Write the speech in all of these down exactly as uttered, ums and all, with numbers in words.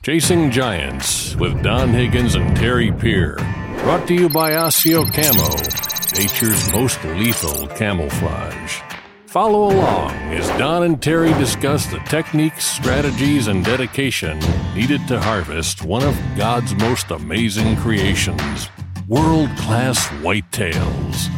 Chasing Giants with Don Higgins and Terry Peer. Brought to you by Osseo Camo, nature's most lethal camouflage. Follow along as Don and Terry discuss the techniques, strategies, and dedication needed to harvest one of God's most amazing creations, world-class whitetails.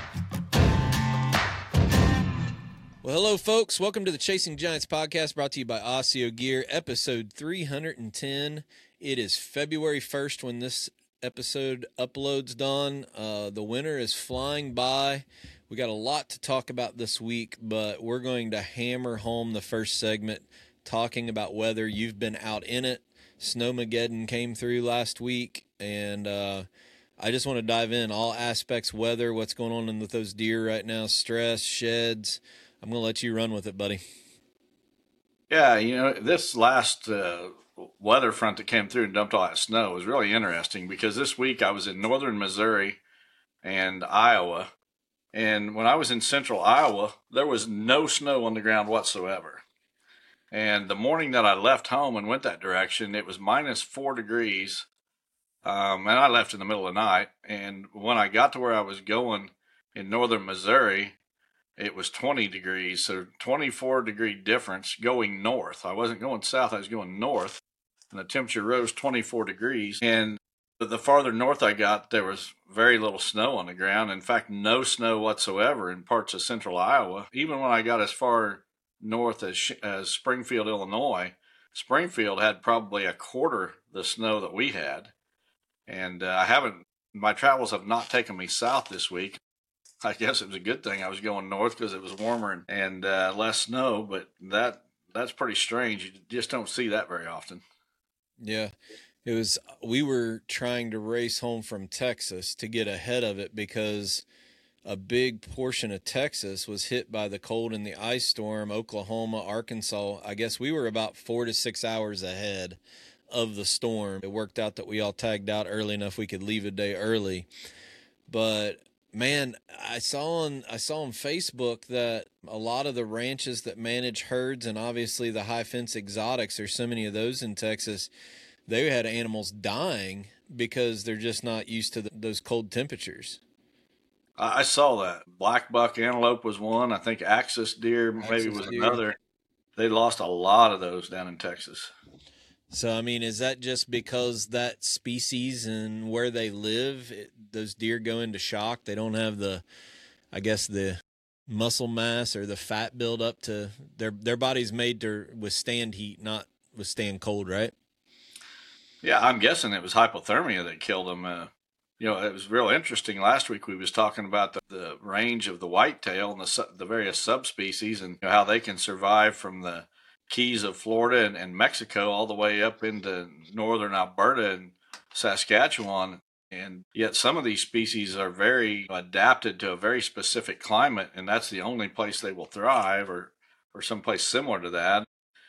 Well, hello, folks. Welcome to the Chasing Giants podcast, brought to you by Osseo Gear, episode three hundred ten. It is February first when this episode uploads, Don. Uh, the winter is flying by. We got a lot to talk about this week, but we're going to hammer home the first segment, talking about weather. You've been out in it. Snowmageddon came through last week, and uh, I just want to dive in all aspects, weather, what's going on with those deer right now, stress, sheds. I'm going to let you run with it, buddy. Yeah, you know, this last uh, weather front that came through and dumped all that snow was really interesting because this week I was in northern Missouri and Iowa. And when I was in central Iowa, there was no snow on the ground whatsoever. And the morning that I left home and went that direction, it was minus four degrees. Um, and I left in the middle of the night. And when I got to where I was going in northern Missouri, it was twenty degrees, so twenty-four degree difference going north. I wasn't going south, I was going north, and the temperature rose twenty-four degrees. And the farther north I got, there was very little snow on the ground. In fact, no snow whatsoever in parts of central Iowa. Even when I got as far north as, as Springfield, Illinois, Springfield had probably a quarter the snow that we had. And uh, I haven't, my travels have not taken me south this week. I guess it was a good thing I was going north because it was warmer and, and uh, less snow, but that that's pretty strange. You just don't see that very often. Yeah, it was. We were trying to race home from Texas to get ahead of it because a big portion of Texas was hit by the cold and the ice storm. Oklahoma, Arkansas. I guess we were about four to six hours ahead of the storm. It worked out that we all tagged out early enough we could leave a day early, but man, I saw on I saw on Facebook that a lot of the ranches that manage herds, and obviously the high fence exotics, there's so many of those in Texas, they had animals dying because they're just not used to the, those cold temperatures. I saw that. Black buck antelope was one. I think axis deer maybe Axis was deer. another. They lost a lot of those down in Texas. So, I mean, is that just because that species and where they live, it, those deer go into shock? They don't have the, I guess, the muscle mass or the fat build up to their their body's made to withstand heat, not withstand cold, right? Yeah, I'm guessing it was hypothermia that killed them. Uh, you know, it was real interesting. Last week we was talking about the, the range of the whitetail and the the various subspecies and how they can survive from the Keys of Florida and, and Mexico all the way up into northern Alberta and Saskatchewan. And yet some of these species are very adapted to a very specific climate, and that's the only place they will thrive, or, or someplace similar to that.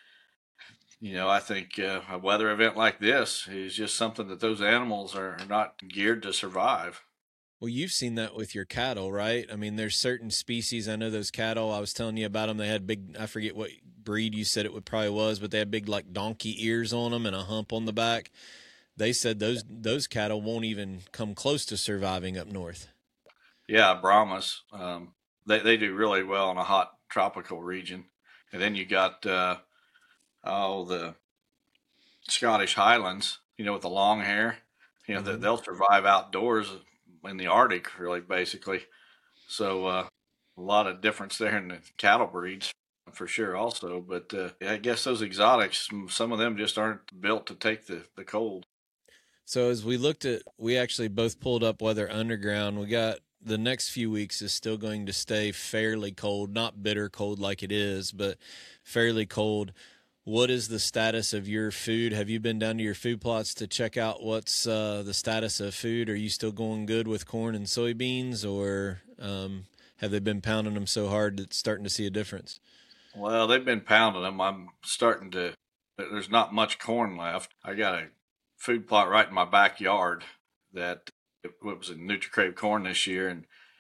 You know, I think uh, a weather event like this is just something that those animals are not geared to survive. Well, you've seen that with your cattle, right? I mean, there's certain species. I know those cattle, I was telling you about them. They had big, I forget what breed you said it would probably was, but they had big like donkey ears on them and a hump on the back. They said those those cattle won't even come close to surviving up north. Yeah, Brahmas. Um, they, they do really well in a hot tropical region. And then you got, uh, oh, the Scottish Highlands, you know, with the long hair. You know, mm-hmm. They'll survive outdoors in the Arctic, really, basically. So uh, a lot of difference there in the cattle breeds for sure also. But uh, I guess those exotics, some of them just aren't built to take the, the cold. So as we looked at, we actually both pulled up Weather Underground. We got the next few weeks is still going to stay fairly cold, not bitter cold like it is, but fairly cold. What is the status of your food? Have you been down to your food plots to check out what's uh, the status of food? Are you still going good with corn and soybeans, or um, have they been pounding them so hard that it's starting to see a difference? Well, they've been pounding them. I'm starting to, there's not much corn left. I got a food plot right in my backyard that it was a NutriCrave corn this year, and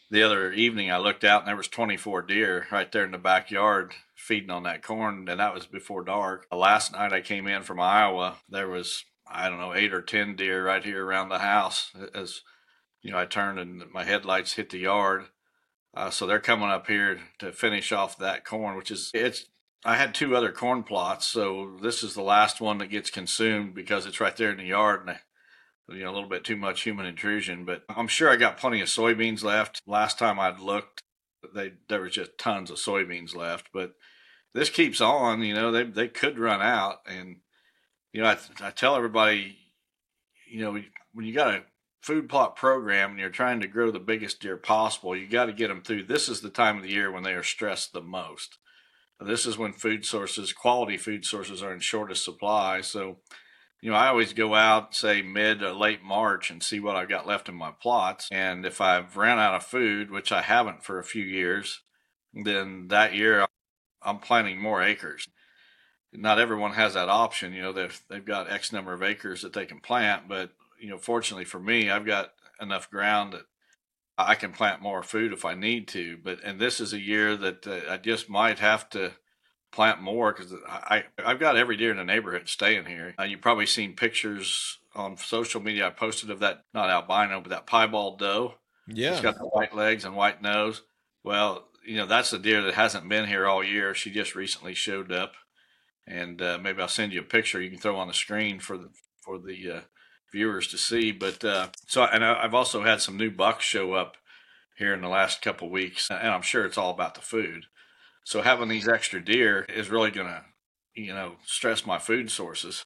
the other evening I looked out and there was twenty-four deer right there in the backyard feeding on that corn, and that was before dark. Last night I came in from Iowa. There was, I don't know, eight or ten deer right here around the house as, you know, I turned and my headlights hit the yard. Uh, so they're coming up here to finish off that corn, which is, it's, I had two other corn plots, so this is the last one that gets consumed because it's right there in the yard, and I, you know, a little bit too much human intrusion. But I'm sure I got plenty of soybeans left. Last time I'd looked, they there was just tons of soybeans left. But this keeps on, you know, they they could run out, and you know, I I tell everybody, you know, when you got a food plot program and you're trying to grow the biggest deer possible, you got to get them through. This is the time of the year when they are stressed the most. This is when food sources, quality food sources, are in shortest supply. So, you know, I always go out, say mid or late March, and see what I've got left in my plots. And if I've ran out of food, which I haven't for a few years, then that year I'm planting more acres. Not everyone has that option. You know, they've, they've got X number of acres that they can plant. But, you know, fortunately for me, I've got enough ground that I can plant more food if I need to. But, and this is a year that uh, I just might have to plant more because I, I've got every deer in the neighborhood staying here. Uh, you've probably seen pictures on social media I posted of that, not albino, but that piebald doe. Yeah. It's got the white legs and white nose. Well, you know, that's the deer that hasn't been here all year. She just recently showed up. And uh, maybe I'll send you a picture you can throw on the screen for the for the uh, viewers to see. But uh, so, and I've also had some new bucks show up here in the last couple of weeks, and I'm sure it's all about the food. So having these extra deer is really going to, you know, stress my food sources.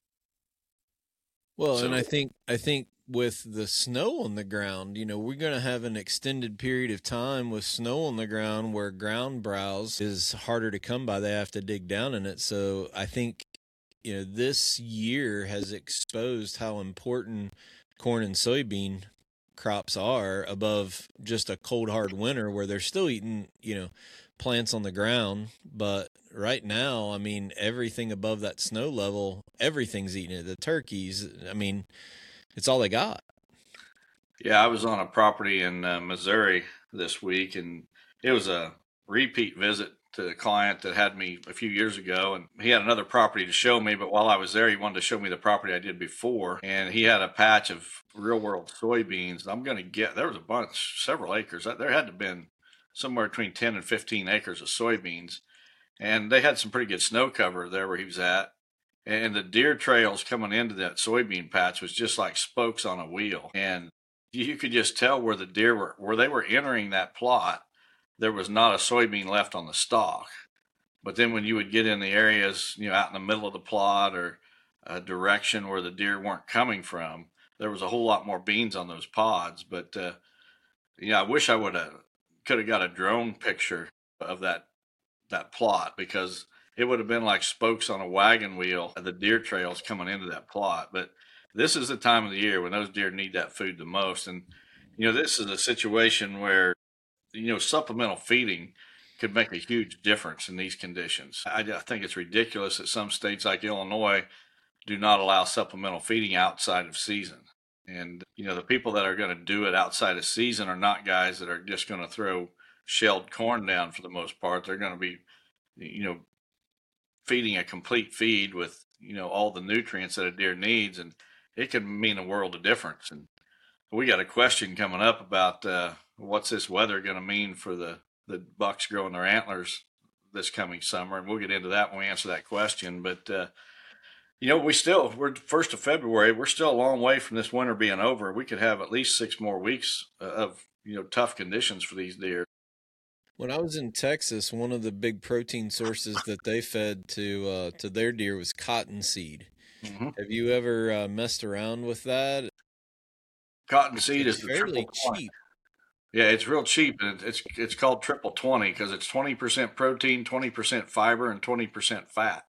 Well, So- and I think I think with the snow on the ground, you know, we're going to have an extended period of time with snow on the ground where ground browse is harder to come by. They have to dig down in it. So I think, you know, this year has exposed how important corn and soybean crops are above just a cold, hard winter where they're still eating, you know, plants on the ground. But right now, I mean, everything above that snow level, everything's eating it. The turkeys, I mean, it's all they got. Yeah, I was on a property in uh, Missouri this week, and it was a repeat visit to a client that had me a few years ago, and he had another property to show me. But while I was there, he wanted to show me the property I did before, and he had a patch of real world soybeans. I'm going to get there was a bunch, several acres. There had to have been somewhere between ten and fifteen acres of soybeans, and they had some pretty good snow cover there where he was at. And the deer trails coming into that soybean patch was just like spokes on a wheel. And you could just tell where the deer were, where they were entering that plot, there was not a soybean left on the stalk. But then when you would get in the areas, you know, out in the middle of the plot or a direction where the deer weren't coming from, there was a whole lot more beans on those pods. But, uh, yeah, I wish I would have, could have got a drone picture of that, that plot, because it would have been like spokes on a wagon wheel of the deer trails coming into that plot. But this is the time of the year when those deer need that food the most. And, you know, this is a situation where, you know, supplemental feeding could make a huge difference in these conditions. I, I think it's ridiculous that some states like Illinois do not allow supplemental feeding outside of season. And, you know, the people that are going to do it outside of season are not guys that are just going to throw shelled corn down for the most part. They're going to be, you know, feeding a complete feed with, you know, all the nutrients that a deer needs, and it can mean a world of difference. And we got a question coming up about uh, what's this weather going to mean for the, the bucks growing their antlers this coming summer, and we'll get into that when we answer that question. But uh, you know, we still, we're first of February, we're still a long way from this winter being over. We could have at least six more weeks of, you know, tough conditions for these deer. When I was in Texas, one of the big protein sources that they fed to uh, to their deer was cottonseed. Mm-hmm. Have you ever uh, messed around with that? Cottonseed It's is the fairly triple twenty. cheap. Yeah, it's real cheap, and it's it's called triple twenty because it's twenty percent protein, twenty percent fiber, and twenty percent fat.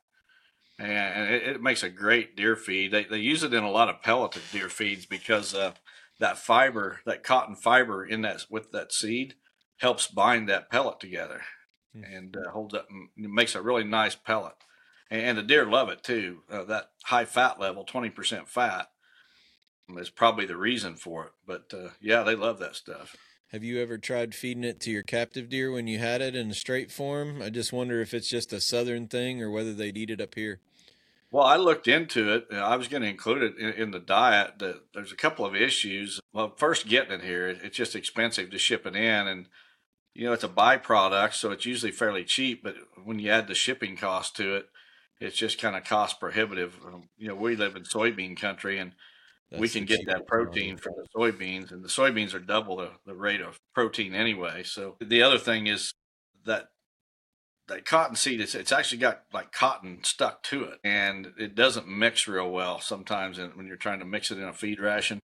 And it, it makes a great deer feed. They they use it in a lot of pelleted deer feeds because uh, that fiber, that cotton fiber in that with that seed, helps bind that pellet together and uh, holds up and makes a really nice pellet. And, and the deer love it too. Uh, that high fat level, twenty percent fat, is probably the reason for it. But uh, yeah, they love that stuff. Have you ever tried feeding it to your captive deer when you had it in a straight form? I just wonder if it's just a southern thing or whether they'd eat it up here. Well, I looked into it. I was going to include it in, in the diet. The, there's a couple of issues. Well, first, getting it here, it's just expensive to ship it in. And, you know, it's a byproduct, so it's usually fairly cheap. But when you add the shipping cost to it, it's just kind of cost prohibitive. Um, you know, we live in soybean country, and That's we can get that protein one. from the soybeans. And the soybeans are double the, the rate of protein anyway. So the other thing is that that cotton seed, it's, it's actually got like cotton stuck to it, and it doesn't mix real well sometimes when you're trying to mix it in a feed ration.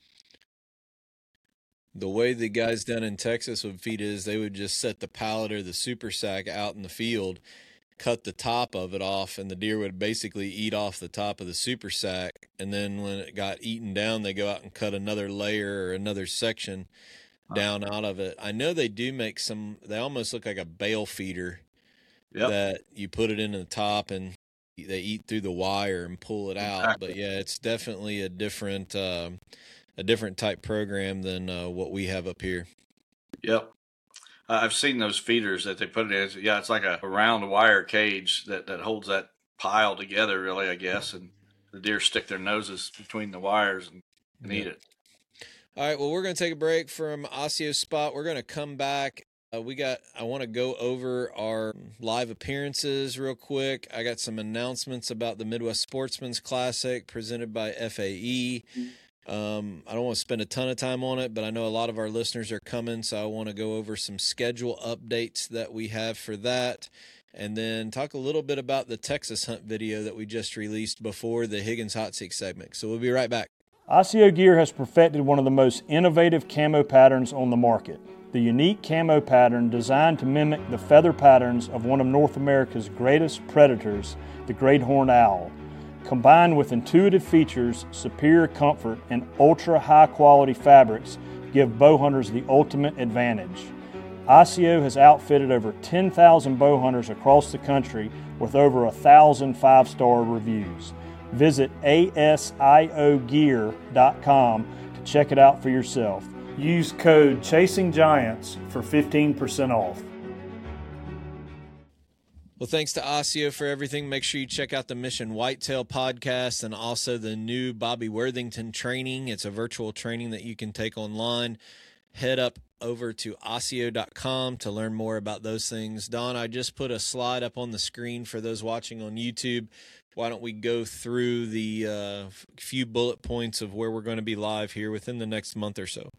The way the guys down in Texas would feed it is they would just set the pallet or the super sack out in the field, cut the top of it off, and the deer would basically eat off the top of the super sack. And then when it got eaten down, they go out and cut another layer or another section down out of it. I know they do make some, they almost look like a bale feeder. Yep. That you put it in the top and they eat through the wire and pull it out. Exactly. But yeah, it's definitely a different, uh, a different type program than uh, what we have up here. Yep. Uh, I've seen those feeders that they put it in. Yeah, it's like a, a round wire cage that, that holds that pile together, really, I guess. And the deer stick their noses between the wires and, and yep. eat it. All right, well, we're going to take a break from Osseo Spot. We're going to come back. Uh, we got, I want to go over our live appearances real quick. I got some announcements about the Midwest Sportsman's Classic presented by F A E. Um, I don't want to spend a ton of time on it, but I know a lot of our listeners are coming, so I want to go over some schedule updates that we have for that, and then talk a little bit about the Texas hunt video that we just released before the Higgins Hot Seat segment. So we'll be right back. Osseo Gear has perfected one of the most innovative camo patterns on the market. The unique camo pattern designed to mimic the feather patterns of one of North America's greatest predators, the great horned owl. Combined with intuitive features, superior comfort, and ultra high quality fabrics give bow hunters the ultimate advantage. Osseo has outfitted over ten thousand bow hunters across the country with over one thousand five-star reviews. Visit A S I O gear dot com to check it out for yourself. Use code Chasing Giants for fifteen percent off. Well, thanks to Osseo for everything. Make sure you check out the Mission Whitetail podcast and also the new Bobby Worthington training. It's a virtual training that you can take online. Head up over to Osseo dot com to learn more about those things. Don, I just put a slide up on the screen for those watching on YouTube. Why don't we go through the uh, few bullet points of where we're going to be live here within the next month or so?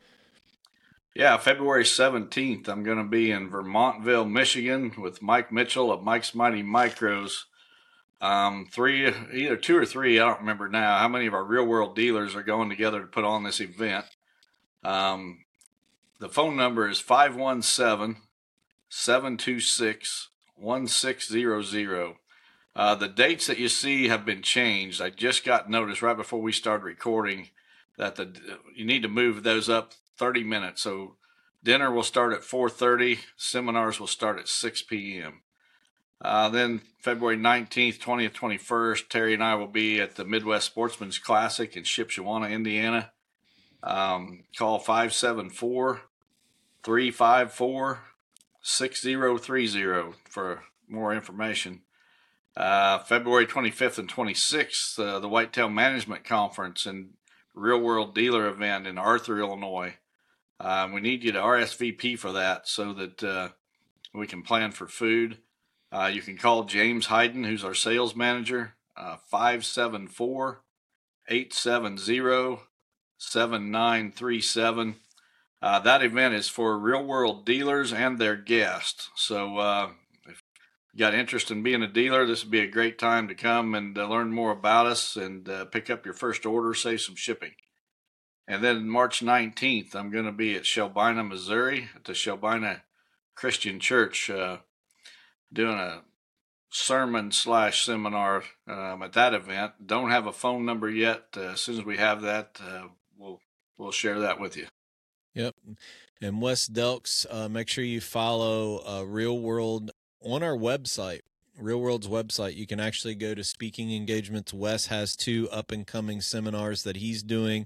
Yeah, February seventeenth, I'm going to be in Vermontville, Michigan with Mike Mitchell of Mike's Mighty Micros. Um, three, either two or three, I don't remember now, how many of our real world dealers are going together to put on this event. Um, the phone number is five one seven, seven two six, one six zero zero. Uh, the dates that you see have been changed. I just got notice right before we started recording that the you need to move those up thirty minutes. So dinner will start at four thirty. Seminars will start at six p.m. Uh, then February nineteenth, twentieth, twenty-first, Terry and I will be at the Midwest Sportsman's Classic in Shipshewana, Indiana. Um, call five seven four, three five four, six zero three zero for more information. Uh, February twenty-fifth and twenty-sixth, uh, the Whitetail Management Conference and Real World Dealer event in Arthur, Illinois. Um, we need you to R S V P for that so that uh, we can plan for food. Uh, you can call James Hayden, who's our sales manager, uh, five seven four, eight seven zero, seven nine three seven. Uh, that event is for real world dealers and their guests. So uh, if you got interest in being a dealer, this would be a great time to come and uh, learn more about us and uh, pick up your first order, save some shipping. And then March nineteenth, I'm going to be at Shelbina, Missouri, at the Shelbina Christian Church, uh, doing a sermon slash seminar um, at that event. Don't have a phone number yet. Uh, as soon as we have that, uh, we'll we'll share that with you. Yep. And Wes Delks, uh, make sure you follow uh, Real World on our website. Real World's website, you can actually go to speaking engagements. Wes has two up and coming seminars that he's doing.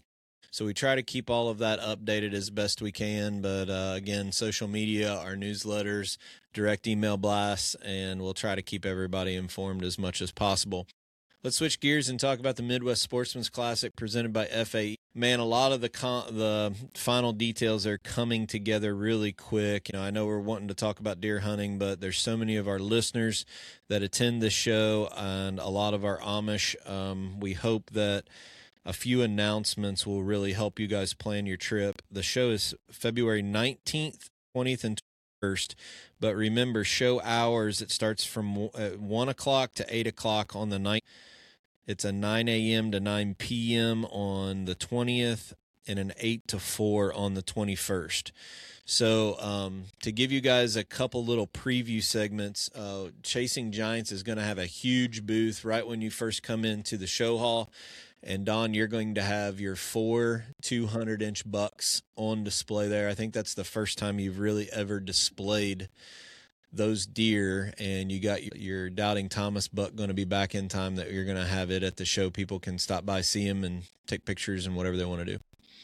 So we try to keep all of that updated as best we can. But uh, again, social media, our newsletters, direct email blasts, and we'll try to keep everybody informed as much as possible. Let's switch gears and talk about the Midwest Sportsman's Classic presented by F A E. Man, a lot of the con- the final details are coming together really quick. You know, I know we're wanting to talk about deer hunting, but there's so many of our listeners that attend this show and a lot of our Amish. Um, we hope that a few announcements will really help you guys plan your trip. The show is February nineteenth, twentieth, and twenty-first. But remember, show hours, it starts from one o'clock to eight o'clock on the night. It's a nine a.m. to nine p.m. on the twentieth and an eight to four on the twenty-first. So um, to give you guys a couple little preview segments, uh, Chasing Giants is going to have a huge booth right when you first come into the show hall. And, Don, you're going to have your four two hundred inch bucks on display there. I think that's the first time you've really ever displayed those deer, and you got your Doubting Thomas buck going to be back in time that you're going to have it at the show. People can stop by, see him, and take pictures and whatever they want to do.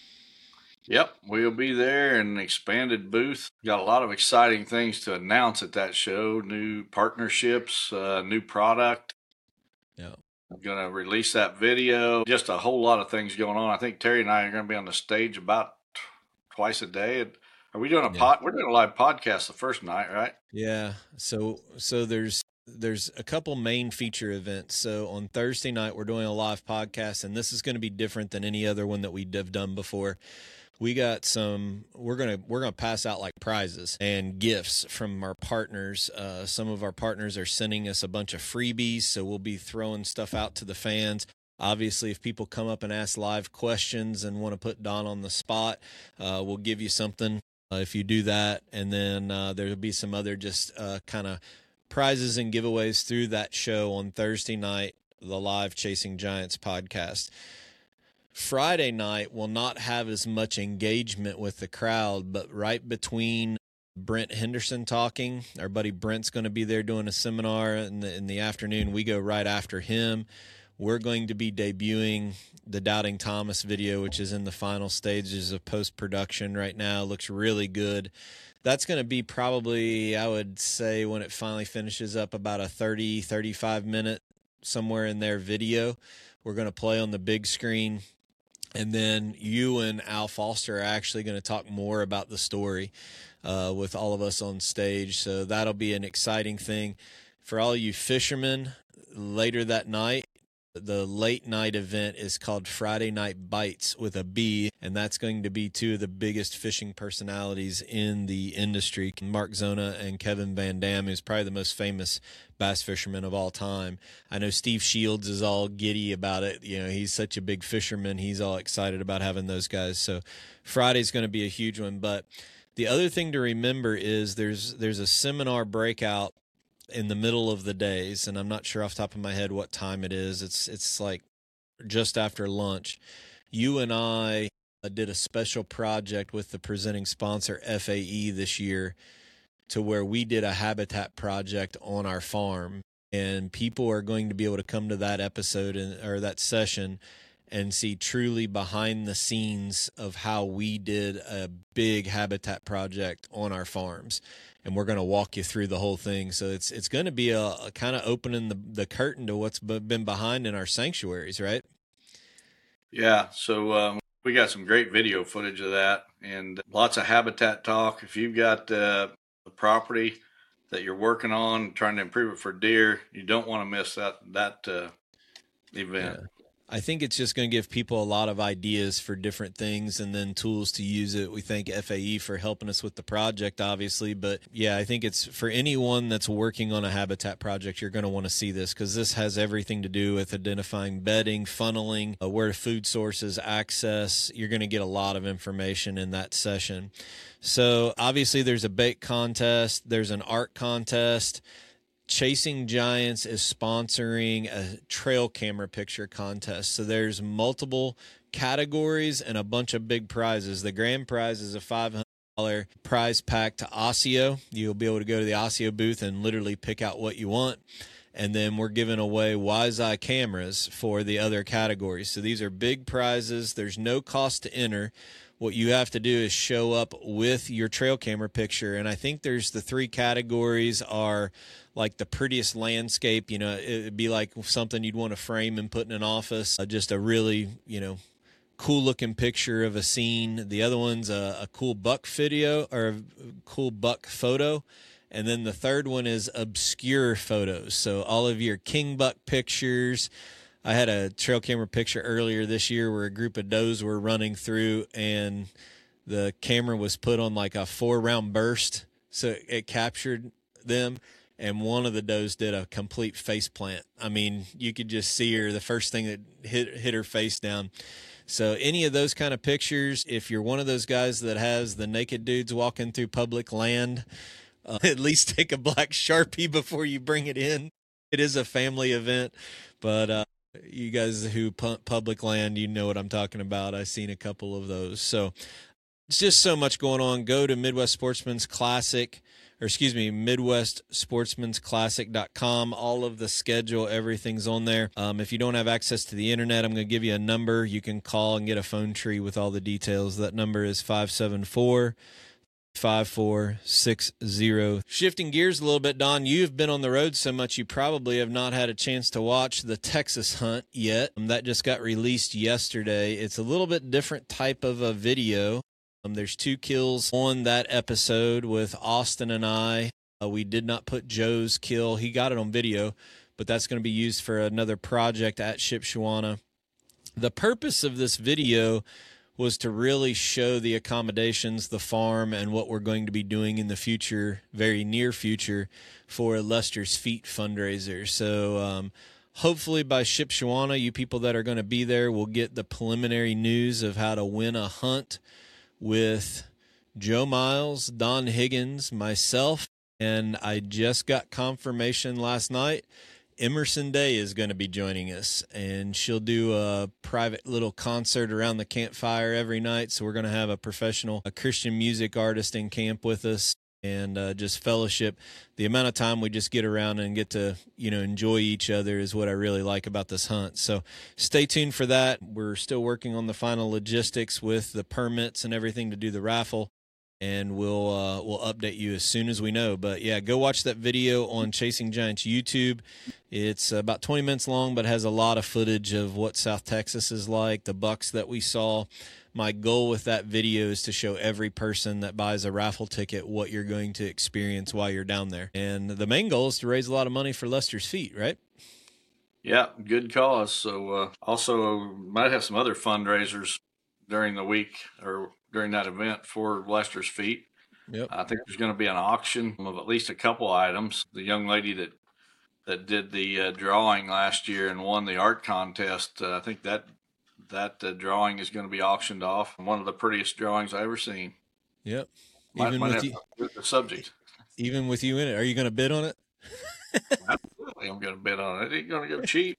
Yep, we'll be there in an expanded booth. Got a lot of exciting things to announce at that show, new partnerships, uh, new product. Yeah. I'm going to release that video. Just a whole lot of things going on. I think Terry and I are going to be on the stage about t- twice a day. Are we doing a yeah. pod? We're doing a live podcast the first night, right? Yeah. So, so there's there's a couple main feature events. So on Thursday night, we're doing a live podcast, and this is going to be different than any other one that we have done before. We got some. We're gonna we're gonna pass out like prizes and gifts from our partners. Uh, some of our partners are sending us a bunch of freebies, so we'll be throwing stuff out to the fans. Obviously, if people come up and ask live questions and want to put Don on the spot, uh, we'll give you something. Uh, if you do that, and then uh, there'll be some other just uh, kind of prizes and giveaways through that show on Thursday night, the live Chasing Giants podcast. Friday night will not have as much engagement with the crowd, but right between Brent Henderson talking, our buddy Brent's going to be there doing a seminar in the, in the afternoon. We go right after him. We're going to be debuting the Doubting Thomas video, which is in the final stages of post-production right now. It looks really good. That's going to be probably, I would say, when it finally finishes up, about a thirty, thirty-five minute, somewhere in there, video. We're going to play on the big screen. And then you and Al Foster are actually going to talk more about the story uh, with all of us on stage. So that'll be an exciting thing. For all you fishermen, later that night, the late night event is called Friday Night Bites with a B, and that's going to be two of the biggest fishing personalities in the industry, Mark Zona and Kevin Van Dam, who's probably the most famous bass fisherman of all time. I know Steve Shields is all giddy about it. You know, he's such a big fisherman. He's all excited about having those guys. So Friday's going to be a huge one. But the other thing to remember is there's there's a seminar breakout in the middle of the days, and I'm not sure off the top of my head what time it is. It's it's like just after lunch. You and I did a special project with the presenting sponsor F A E this year, to where we did a habitat project on our farm, and people are going to be able to come to that episode and or that session and see truly behind the scenes of how we did a big habitat project on our farms. And we're going to walk you through the whole thing. So it's it's going to be a, a kind of opening the, the curtain to what's been behind in our sanctuaries, right? Yeah, so um, we got some great video footage of that and lots of habitat talk. If you've got uh, a property that you're working on, trying to improve it for deer, you don't want to miss that, that uh, event. Yeah. I think it's just going to give people a lot of ideas for different things and then tools to use it. We thank F A E for helping us with the project, obviously. But, yeah, I think it's for anyone that's working on a habitat project, you're going to want to see this, because this has everything to do with identifying bedding, funneling, uh, where food sources, access. You're going to get a lot of information in that session. So, obviously, there's a bake contest. There's an art contest. Chasing Giants is sponsoring a trail camera picture contest. So there's multiple categories and a bunch of big prizes. The grand prize is a five hundred dollars prize pack to Osseo. You'll be able to go to the Osseo booth and literally pick out what you want. And then we're giving away Wiseye cameras for the other categories. So these are big prizes. There's no cost to enter. What you have to do is show up with your trail camera picture. And I think there's the three categories are like the prettiest landscape. You know, it'd be like something you'd want to frame and put in an office. Uh, just a really, you know, cool looking picture of a scene. The other one's a, a cool buck video or a cool buck photo. And then the third one is obscure photos. So all of your king buck pictures. I had a trail camera picture earlier this year where a group of does were running through and the camera was put on like a four round burst. So it captured them. And one of the does did a complete face plant. I mean, you could just see her, the first thing that hit, hit her face down. So any of those kind of pictures, if you're one of those guys that has the naked dudes walking through public land, uh, at least take a black Sharpie before you bring it in. It is a family event, but uh, you guys who pu- public land, you know what I'm talking about. I've seen a couple of those. So it's just so much going on. Go to Midwest Sportsman's Classic, or excuse me, Midwest Sportsman's Classic dot com. All of the schedule, everything's on there. Um, if you don't have access to the internet, I'm going to give you a number. You can call and get a phone tree with all the details. That number is five seven four, five four six zero. Shifting gears a little bit, Don, you've been on the road so much you probably have not had a chance to watch the Texas hunt yet. Um, that just got released yesterday. It's a little bit different type of a video. Um, there's two kills on that episode with Austin and I. Uh, we did not put Joe's kill. He got it on video, but that's going to be used for another project at Shipshewana. The purpose of this video was to really show the accommodations, the farm, and what we're going to be doing in the future, very near future, for Lester's Feet fundraiser. So um, hopefully by Shipshewana, you people that are going to be there will get the preliminary news of how to win a hunt with Joe Miles, Don Higgins, myself, and I just got confirmation last night. Emerson Day is going to be joining us, and she'll do a private little concert around the campfire every night. So we're going to have a professional, a Christian music artist in camp with us, and uh, just fellowship. The amount of time we just get around and get to, you know, enjoy each other is what I really like about this hunt. So stay tuned for that. We're still working on the final logistics with the permits and everything to do the raffle, and we'll uh, we'll update you as soon as we know. But yeah, go watch that video on Chasing Giants YouTube. It's about twenty minutes long, but has a lot of footage of what South Texas is like, the bucks that we saw. My goal with that video is to show every person that buys a raffle ticket what you're going to experience while you're down there. And the main goal is to raise a lot of money for Lester's Feet, right? Yeah, good cause. So uh, also might have some other fundraisers during the week or during that event for Lester's Feet. Yep. I think there's going to be an auction of at least a couple items. The young lady that that did the uh, drawing last year and won the art contest, uh, I think that that uh, drawing is going to be auctioned off. One of the prettiest drawings I've ever seen. Yep. Might, Even might with you, the subject. Even with you in it, are you going to bid on it? Absolutely, I'm going to bid on it. It ain't going to go cheap.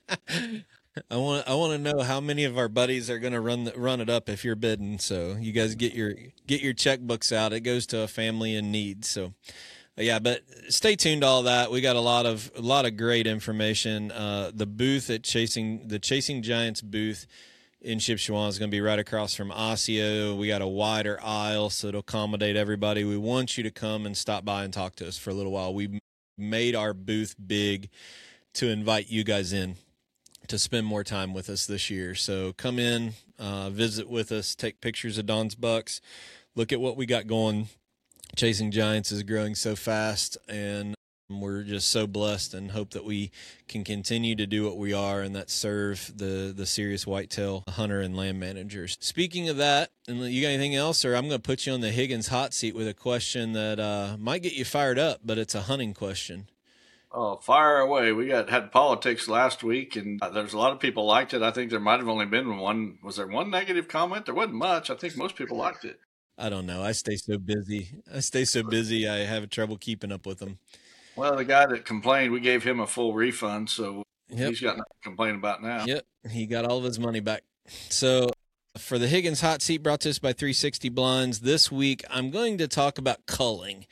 I want I want to know how many of our buddies are going to run the, run it up if you're bidding. So you guys get your get your checkbooks out. It goes to a family in need. So yeah, but stay tuned to all that. We got a lot of a lot of great information. Uh, the booth at Chasing the Chasing Giants booth in Shipshewana is going to be right across from Osseo. We got a wider aisle, so it'll accommodate everybody. We want you to come and stop by and talk to us for a little while. We made our booth big to invite you guys in to spend more time with us this year. So come in, uh, visit with us, take pictures of Don's bucks, look at what we got going. Chasing Giants is growing so fast, and we're just so blessed and hope that we can continue to do what we are, and that serve the, the serious whitetail hunter and land managers. Speaking of that, and you got anything else, or I'm going to put you on the Higgins hot seat with a question that uh, might get you fired up, but it's a hunting question. Oh, fire away. We got had politics last week, and uh, there's a lot of people liked it. I think there might have only been one. Was there one negative comment? There wasn't much. I think most people liked it. I don't know. I stay so busy. I stay so busy. I have trouble keeping up with them. Well, the guy that complained, we gave him a full refund, so yep. He's got nothing to complain about now. Yep. He got all of his money back. So for the Higgins hot seat brought to us by three sixty Blinds, this week I'm going to talk about culling.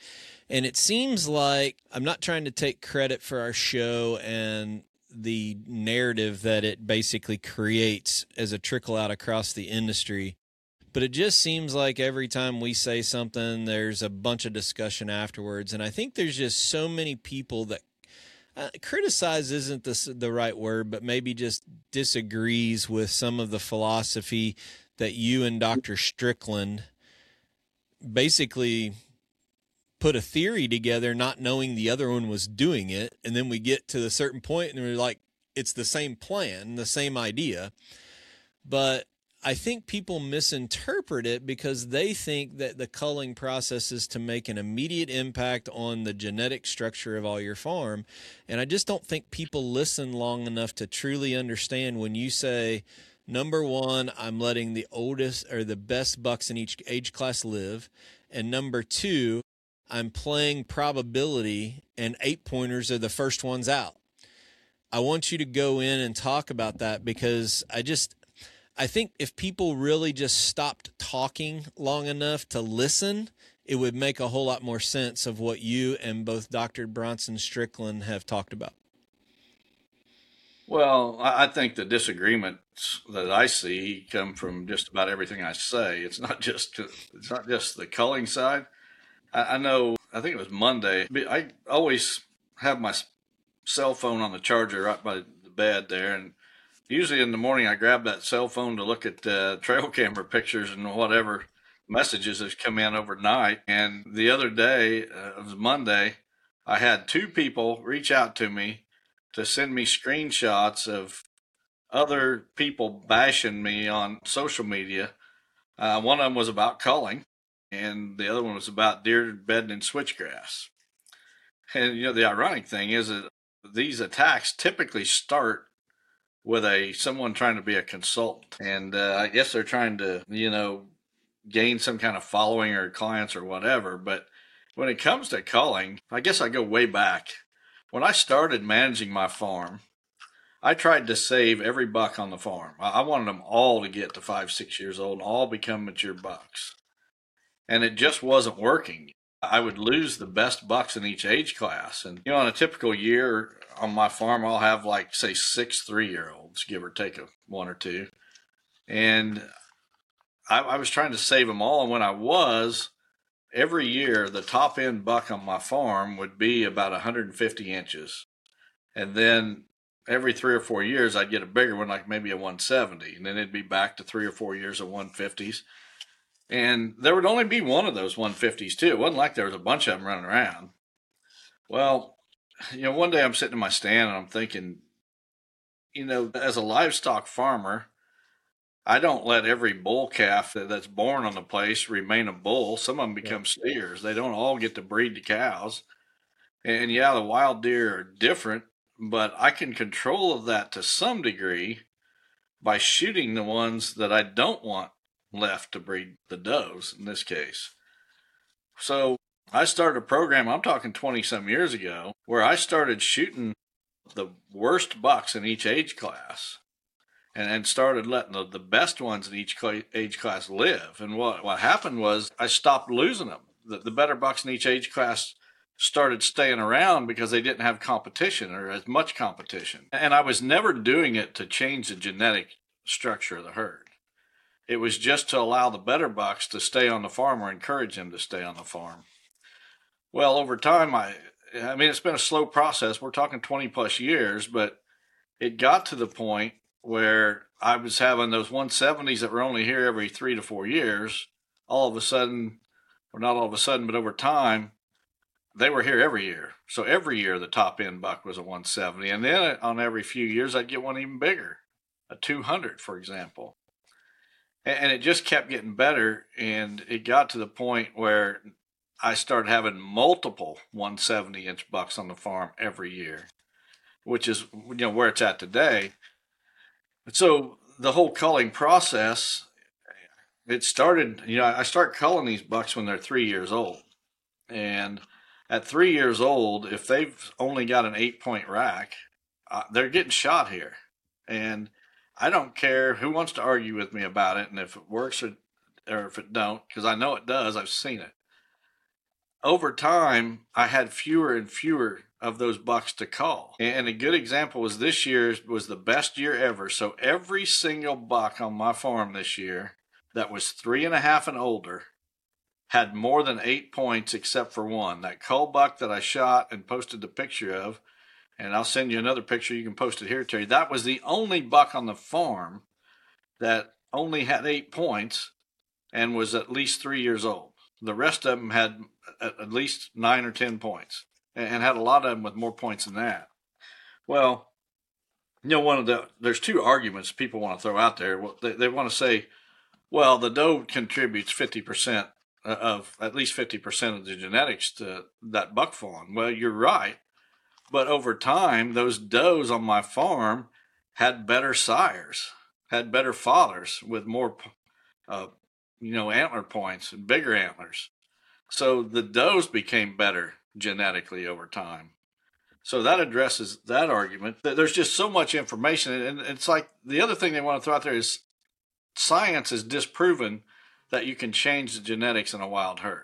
And it seems like, I'm not trying to take credit for our show and the narrative that it basically creates as a trickle out across the industry, but it just seems like every time we say something, there's a bunch of discussion afterwards. And I think there's just so many people that uh, criticize isn't the, the right word, but maybe just disagrees with some of the philosophy that you and Doctor Strickland basically put a theory together, not knowing the other one was doing it. And then we get to a certain point and we're like, it's the same plan, the same idea. But I think people misinterpret it because they think that the culling process is to make an immediate impact on the genetic structure of all your farm. And I just don't think people listen long enough to truly understand when you say, number one, I'm letting the oldest or the best bucks in each age class live. And number two, I'm playing probability, and eight pointers are the first ones out. I want you to go in and talk about that because I just, I think if people really just stopped talking long enough to listen, it would make a whole lot more sense of what you and both Doctor Bronson Strickland have talked about. Well, I think the disagreements that I see come from just about everything I say. It's not just it's not just the culling side. I know, I think it was Monday. I always have my cell phone on the charger right by the bed there. And usually in the morning, I grab that cell phone to look at uh, trail camera pictures and whatever messages that come in overnight. And the other day, uh, it was Monday, I had two people reach out to me to send me screenshots of other people bashing me on social media. Uh, one of them was about culling, and the other one was about deer bedding in switchgrass. And, you know, the ironic thing is that these attacks typically start with a someone trying to be a consultant. And uh, I guess they're trying to, you know, gain some kind of following or clients or whatever. But when it comes to culling, I guess I go way back. When I started managing my farm, I tried to save every buck on the farm. I wanted them all to get to five, six years old and all become mature bucks. And it just wasn't working. I would lose the best bucks in each age class. And, you know, in a typical year on my farm, I'll have like, say, six three-year-olds, give or take a one or two. And I, I was trying to save them all. And when I was, every year, the top end buck on my farm would be about one hundred fifty inches. And then every three or four years, I'd get a bigger one, like maybe a one seventy. And then it'd be back to three or four years of one fifties. And there would only be one of those one fifties, too. It wasn't like there was a bunch of them running around. Well, you know, one day I'm sitting in my stand and I'm thinking, you know, as a livestock farmer, I don't let every bull calf that's born on the place remain a bull. Some of them become steers. They don't all get to breed to cows. And yeah, the wild deer are different, but I can control that to some degree by shooting the ones that I don't want left to breed the does in this case. So I started a program, I'm talking twenty some years ago, where I started shooting the worst bucks in each age class and, and started letting the, the best ones in each cl- age class live. And what, what happened was I stopped losing them. The, the better bucks in each age class started staying around because they didn't have competition or as much competition. And I was never doing it to change the genetic structure of the herd. It was just to allow the better bucks to stay on the farm or encourage them to stay on the farm. Well, over time, I, I mean, it's been a slow process. We're talking twenty plus years, but it got to the point where I was having those one seventies that were only here every three to four years. All of a sudden, or not all of a sudden, but over time, they were here every year. So every year, the top end buck was a one seventy. And then on every few years, I'd get one even bigger, a two hundred, for example. And it just kept getting better, and it got to the point where I started having multiple one seventy inch bucks on the farm every year, which is, you know, where it's at today. So the whole culling process, it started, you know, I start culling these bucks when they're three years old. And at three years old, if they've only got an eight point rack, uh, they're getting shot here. And I don't care who wants to argue with me about it, and if it works or, or if it don't, because I know it does. I've seen it. over time, I had fewer and fewer of those bucks to call. And a good example was this year was the best year ever. So every single buck on my farm this year that was three and a half and older had more than eight points except for one. That cull buck that I shot and posted the picture of, and I'll send you another picture. You can post it here, Terry. That was the only buck on the farm that only had eight points and was at least three years old. The rest of them had at least nine or ten points and had a lot of them with more points than that. Well, you know, one of the, there's two arguments people want to throw out there. They, they want to say, well, the doe contributes fifty percent of, at least fifty percent of the genetics to that buck fawn. Well, you're right. But over time, those does on my farm had better sires, had better fathers with more, uh, you know, antler points and bigger antlers. So the does became better genetically over time. So that addresses that argument. There's just so much information. And it's like the other thing they want to throw out there is science has disproven that you can change the genetics in a wild herd.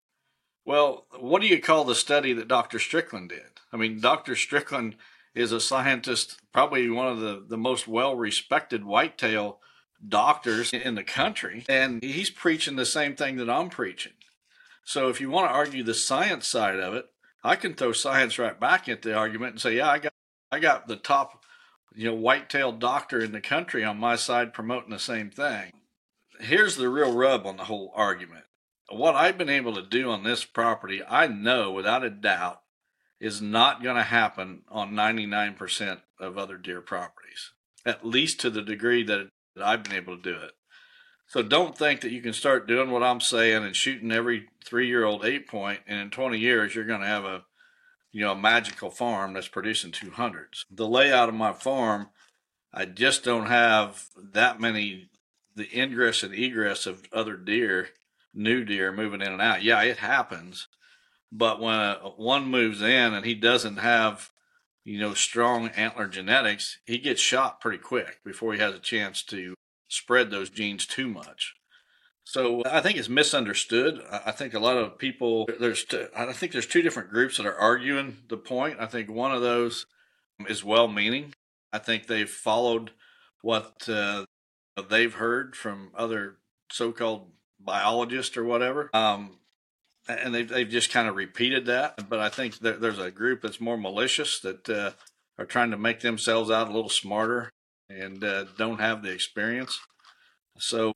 Well, what do you call the study that Doctor Strickland did? I mean, Doctor Strickland is a scientist, probably one of the, the most well-respected whitetail doctors in the country, and he's preaching the same thing that I'm preaching. So if you want to argue the science side of it, I can throw science right back at the argument and say, yeah, I got I got the top, you know, whitetail doctor in the country on my side promoting the same thing. Here's the real rub on the whole argument. What I've been able to do on this property, I know without a doubt, is not going to happen on ninety-nine percent of other deer properties, at least to the degree that, that I've been able to do it. So don't think that you can start doing what I'm saying and shooting every three-year-old eight point, and in twenty years you're going to have a, you know, a magical farm that's producing two hundreds. The layout of my farm, I just don't have that many, the ingress and egress of other deer, new deer moving in and out. Yeah, it happens. But when a, one moves in and he doesn't have, you know, strong antler genetics, he gets shot pretty quick before he has a chance to spread those genes too much. So I think it's misunderstood. I think a lot of people, there's, two, I think there's two different groups that are arguing the point. I think one of those is well-meaning. I think they've followed what uh, they've heard from other so-called biologists or whatever. Um, and they've, they've just kind of repeated that. But I think there, there's a group that's more malicious that uh, are trying to make themselves out a little smarter and uh, don't have the experience. So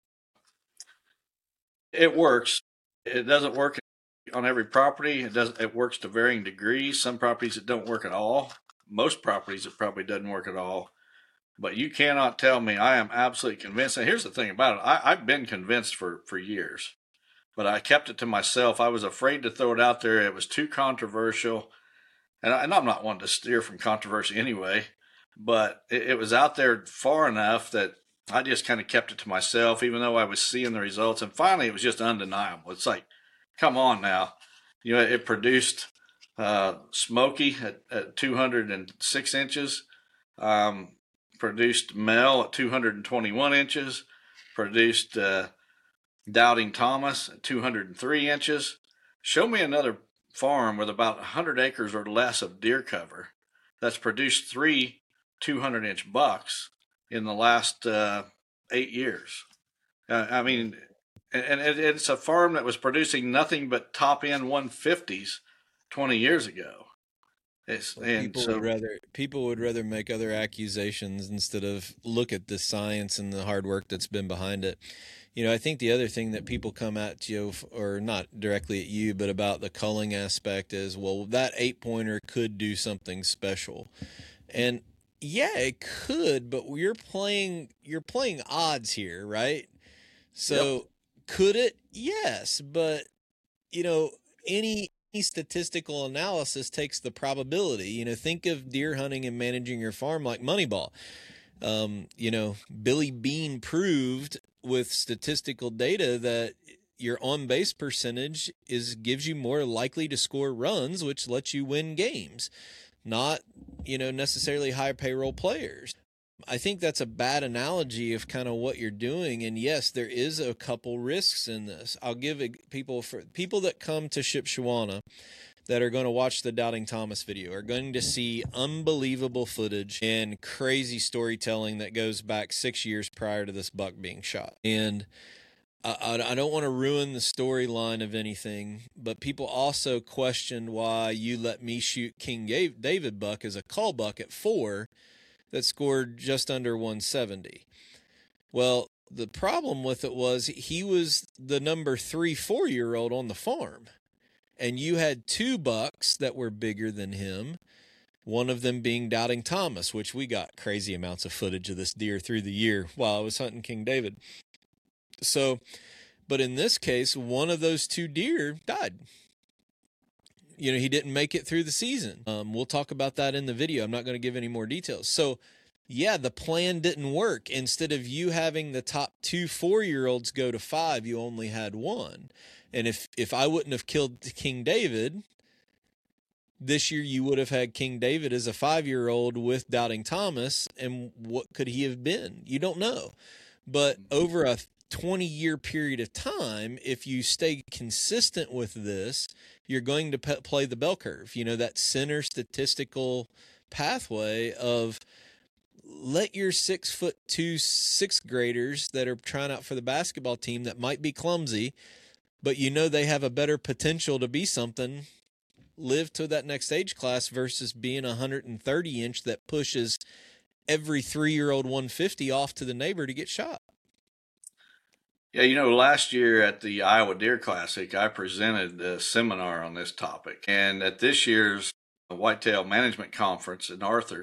it works. It doesn't work on every property. It does. It works to varying degrees. Some properties it don't work at all. Most properties it probably doesn't work at all. But you cannot tell me. I am absolutely convinced. And here's the thing about it. I, I've been convinced for, for years, but I kept it to myself. I was afraid to throw it out there. It was too controversial. And, I, and I'm not one to steer from controversy anyway, but it, it was out there far enough that I just kind of kept it to myself, even though I was seeing the results. And finally, it was just undeniable. It's like, come on now. You know, it produced uh, Smoky at, at two hundred six inches, um, produced Mel at two hundred twenty-one inches, produced uh, Doubting Thomas at two hundred three inches. Show me another farm with about one hundred acres or less of deer cover that's produced three two hundred inch bucks in the last uh, eight years. Uh, I mean, and, and it's a farm that was producing nothing but top end one fifties twenty years ago. It's, and people so, would rather people would rather make other accusations instead of look at the science and the hard work that's been behind it. You know, I think the other thing that people come at you, or not directly at you, but about the culling aspect is, well, that eight pointer could do something special. And yeah, it could, but you're playing you're playing odds here, right? So yep. Could it? Yes, but you know, any, any statistical analysis takes the probability. You know, think of deer hunting and managing your farm like Moneyball. Um, you know, Billy Bean proved with statistical data that your on-base percentage is gives you more likely to score runs, which lets you win games. Not, you know, necessarily high payroll players. I think that's a bad analogy of kind of what you're doing. And yes, there is a couple risks in this. I'll give people for people that come to Shipshewana that are going to watch the Doubting Thomas video are going to see unbelievable footage and crazy storytelling that goes back six years prior to this buck being shot. And I, I don't want to ruin the storyline of anything, but people also questioned why you let me shoot King David buck as a call buck at four that scored just under one seventy. Well, the problem with it was he was the number three, four-year-old on the farm. And you had two bucks that were bigger than him, one of them being Doubting Thomas, which we got crazy amounts of footage of this deer through the year while I was hunting King David. So, but in this case, one of those two deer died. You know, he didn't make it through the season. Um, we'll talk about that in the video. I'm not going to give any more details. So, yeah, the plan didn't work. Instead of you having the top two four-year-olds go to five, you only had one. And if, if I wouldn't have killed King David, this year you would have had King David as a five-year-old with Doubting Thomas, and what could he have been? You don't know. But over a twenty-year period of time, if you stay consistent with this, you're going to pe- play the bell curve. You know, that center statistical pathway of let your six foot two sixth graders that are trying out for the basketball team that might be clumsy, but you know they have a better potential to be something, live to that next age class versus being a one hundred thirty inch that pushes every three-year-old one fifty off to the neighbor to get shot. Yeah, you know, last year at the Iowa Deer Classic, I presented a seminar on this topic. And at this year's Whitetail Management Conference in Arthur,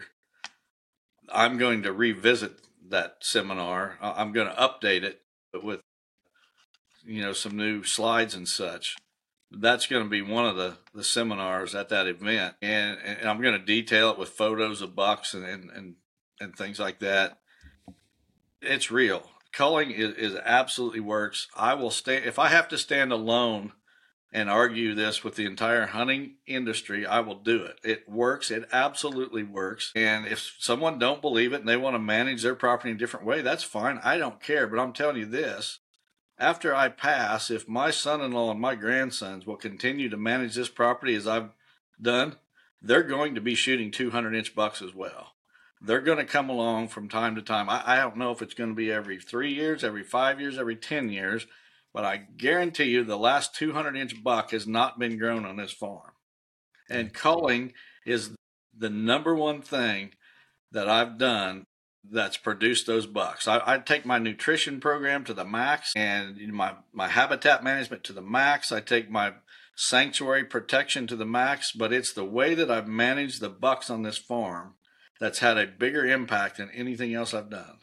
I'm going to revisit that seminar. I'm going to update it with, you know, some new slides and such. That's going to be one of the, the seminars at that event. And, and I'm going to detail it with photos of bucks and, and, and, and things like that. It's real. Culling is, is absolutely works. I will stand, if I have to stand alone and argue this with the entire hunting industry, I will do it. It works. It absolutely works. And if someone don't believe it and they want to manage their property in a different way, that's fine. I don't care. But I'm telling you this, after I pass, if my son-in-law and my grandsons will continue to manage this property as I've done, they're going to be shooting two hundred inch bucks as well. They're going to come along from time to time. I, I don't know if it's going to be every three years, every five years, every ten years, but I guarantee you the last two hundred inch buck has not been grown on this farm. And culling is the number one thing that I've done that's produced those bucks. I, I take my nutrition program to the max and my, my habitat management to the max. I take my sanctuary protection to the max, but it's the way that I've managed the bucks on this farm that's had a bigger impact than anything else I've done.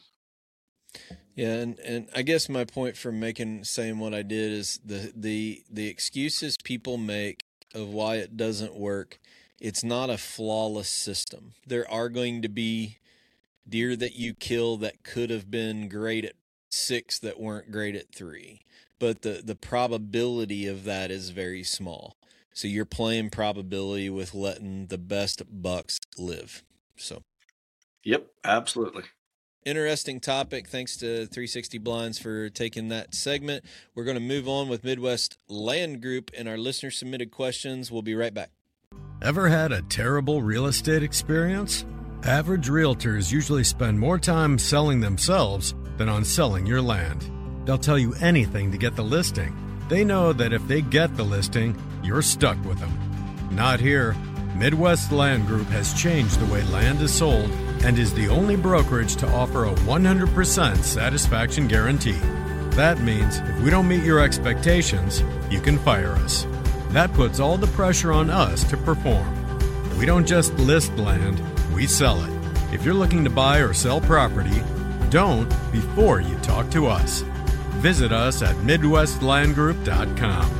Yeah, and, and I guess my point for making saying what I did is the, the the excuses people make of why it doesn't work, it's not a flawless system. There are going to be deer that you kill that could have been great at six that weren't great at three. But the, the probability of that is very small. So you're playing probability with letting the best bucks live. So, yep, absolutely. Interesting topic. Thanks to three sixty Blinds for taking that segment. We're going to move on with Midwest Land Group and our listener submitted questions. We'll be right back. Ever had a terrible real estate experience? Average realtors usually spend more time selling themselves than on selling your land. They'll tell you anything to get the listing. They know that if they get the listing, you're stuck with them. Not here. Midwest Land Group has changed the way land is sold and is the only brokerage to offer a one hundred percent satisfaction guarantee. That means if we don't meet your expectations, you can fire us. That puts all the pressure on us to perform. We don't just list land, we sell it. If you're looking to buy or sell property, don't before you talk to us. Visit us at midwest land group dot com.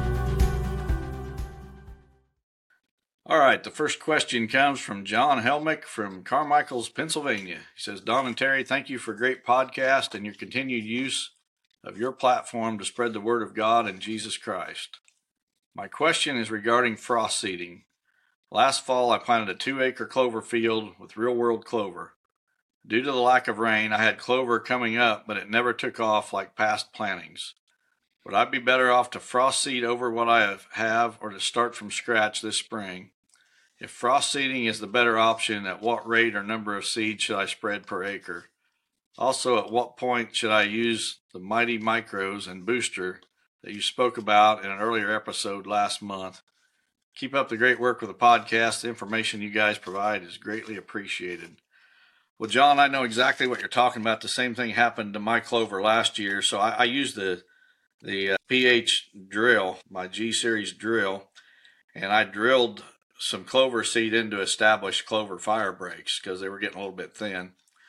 All right, the first question comes from John Helmick from Carmichael's, Pennsylvania. He says, Don and Terry, thank you for a great podcast and your continued use of your platform to spread the word of God and Jesus Christ. My question is regarding frost seeding. Last fall, I planted a two-acre clover field with real-world clover. Due to the lack of rain, I had clover coming up, but it never took off like past plantings. Would I be better off to frost seed over what I have or to start from scratch this spring? If frost seeding is the better option, at what rate or number of seeds should I spread per acre? Also, at what point should I use the Mighty Micros and booster that you spoke about in an earlier episode last month? Keep up the great work with the podcast. The information you guys provide is greatly appreciated. Well, John, I know exactly what you're talking about. The same thing happened to my clover last year. So I, I used the the uh, pH drill, my G-Series drill, and I drilled some clover seed into established clover fire breaks because they were getting a little bit thin.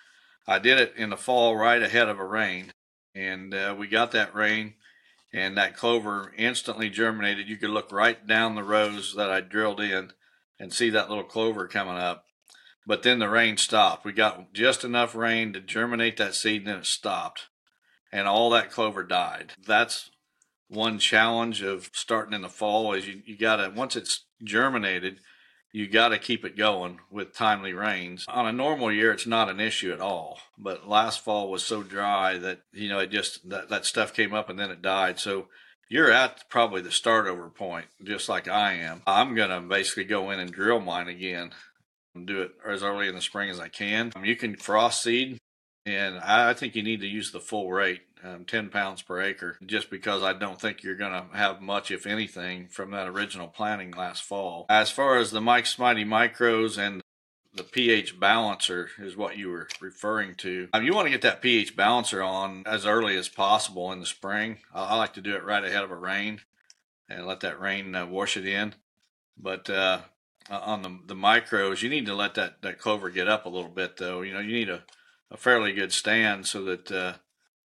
I did it in the fall right ahead of a rain, and uh, we got that rain, and that clover instantly germinated. You could look right down the rows that I drilled in and see that little clover coming up. But then the rain stopped. We got just enough rain to germinate that seed, and then it stopped. And all that clover died. That's one challenge of starting in the fall is you, you got to, once it's germinated, you got to keep it going with timely rains. On a normal year, it's not an issue at all. But last fall was so dry that, you know, it just, that, that stuff came up and then it died. So you're at probably the start over point, just like I am. I'm going to basically go in and drill mine again. Do it as early in the spring as I can. You can frost seed, and I think you need to use the full rate, um, ten pounds per acre, just because I don't think you're going to have much, if anything, from that original planting last fall. As far as the Mike's Mighty Micros and the pH balancer is what you were referring to. Um, you want to get that pH balancer on as early as possible in the spring. I, I like to do it right ahead of a rain and let that rain uh, wash it in. But uh, Uh, on the the micros, you need to let that, that clover get up a little bit, though. You know, you need a, a fairly good stand so that uh,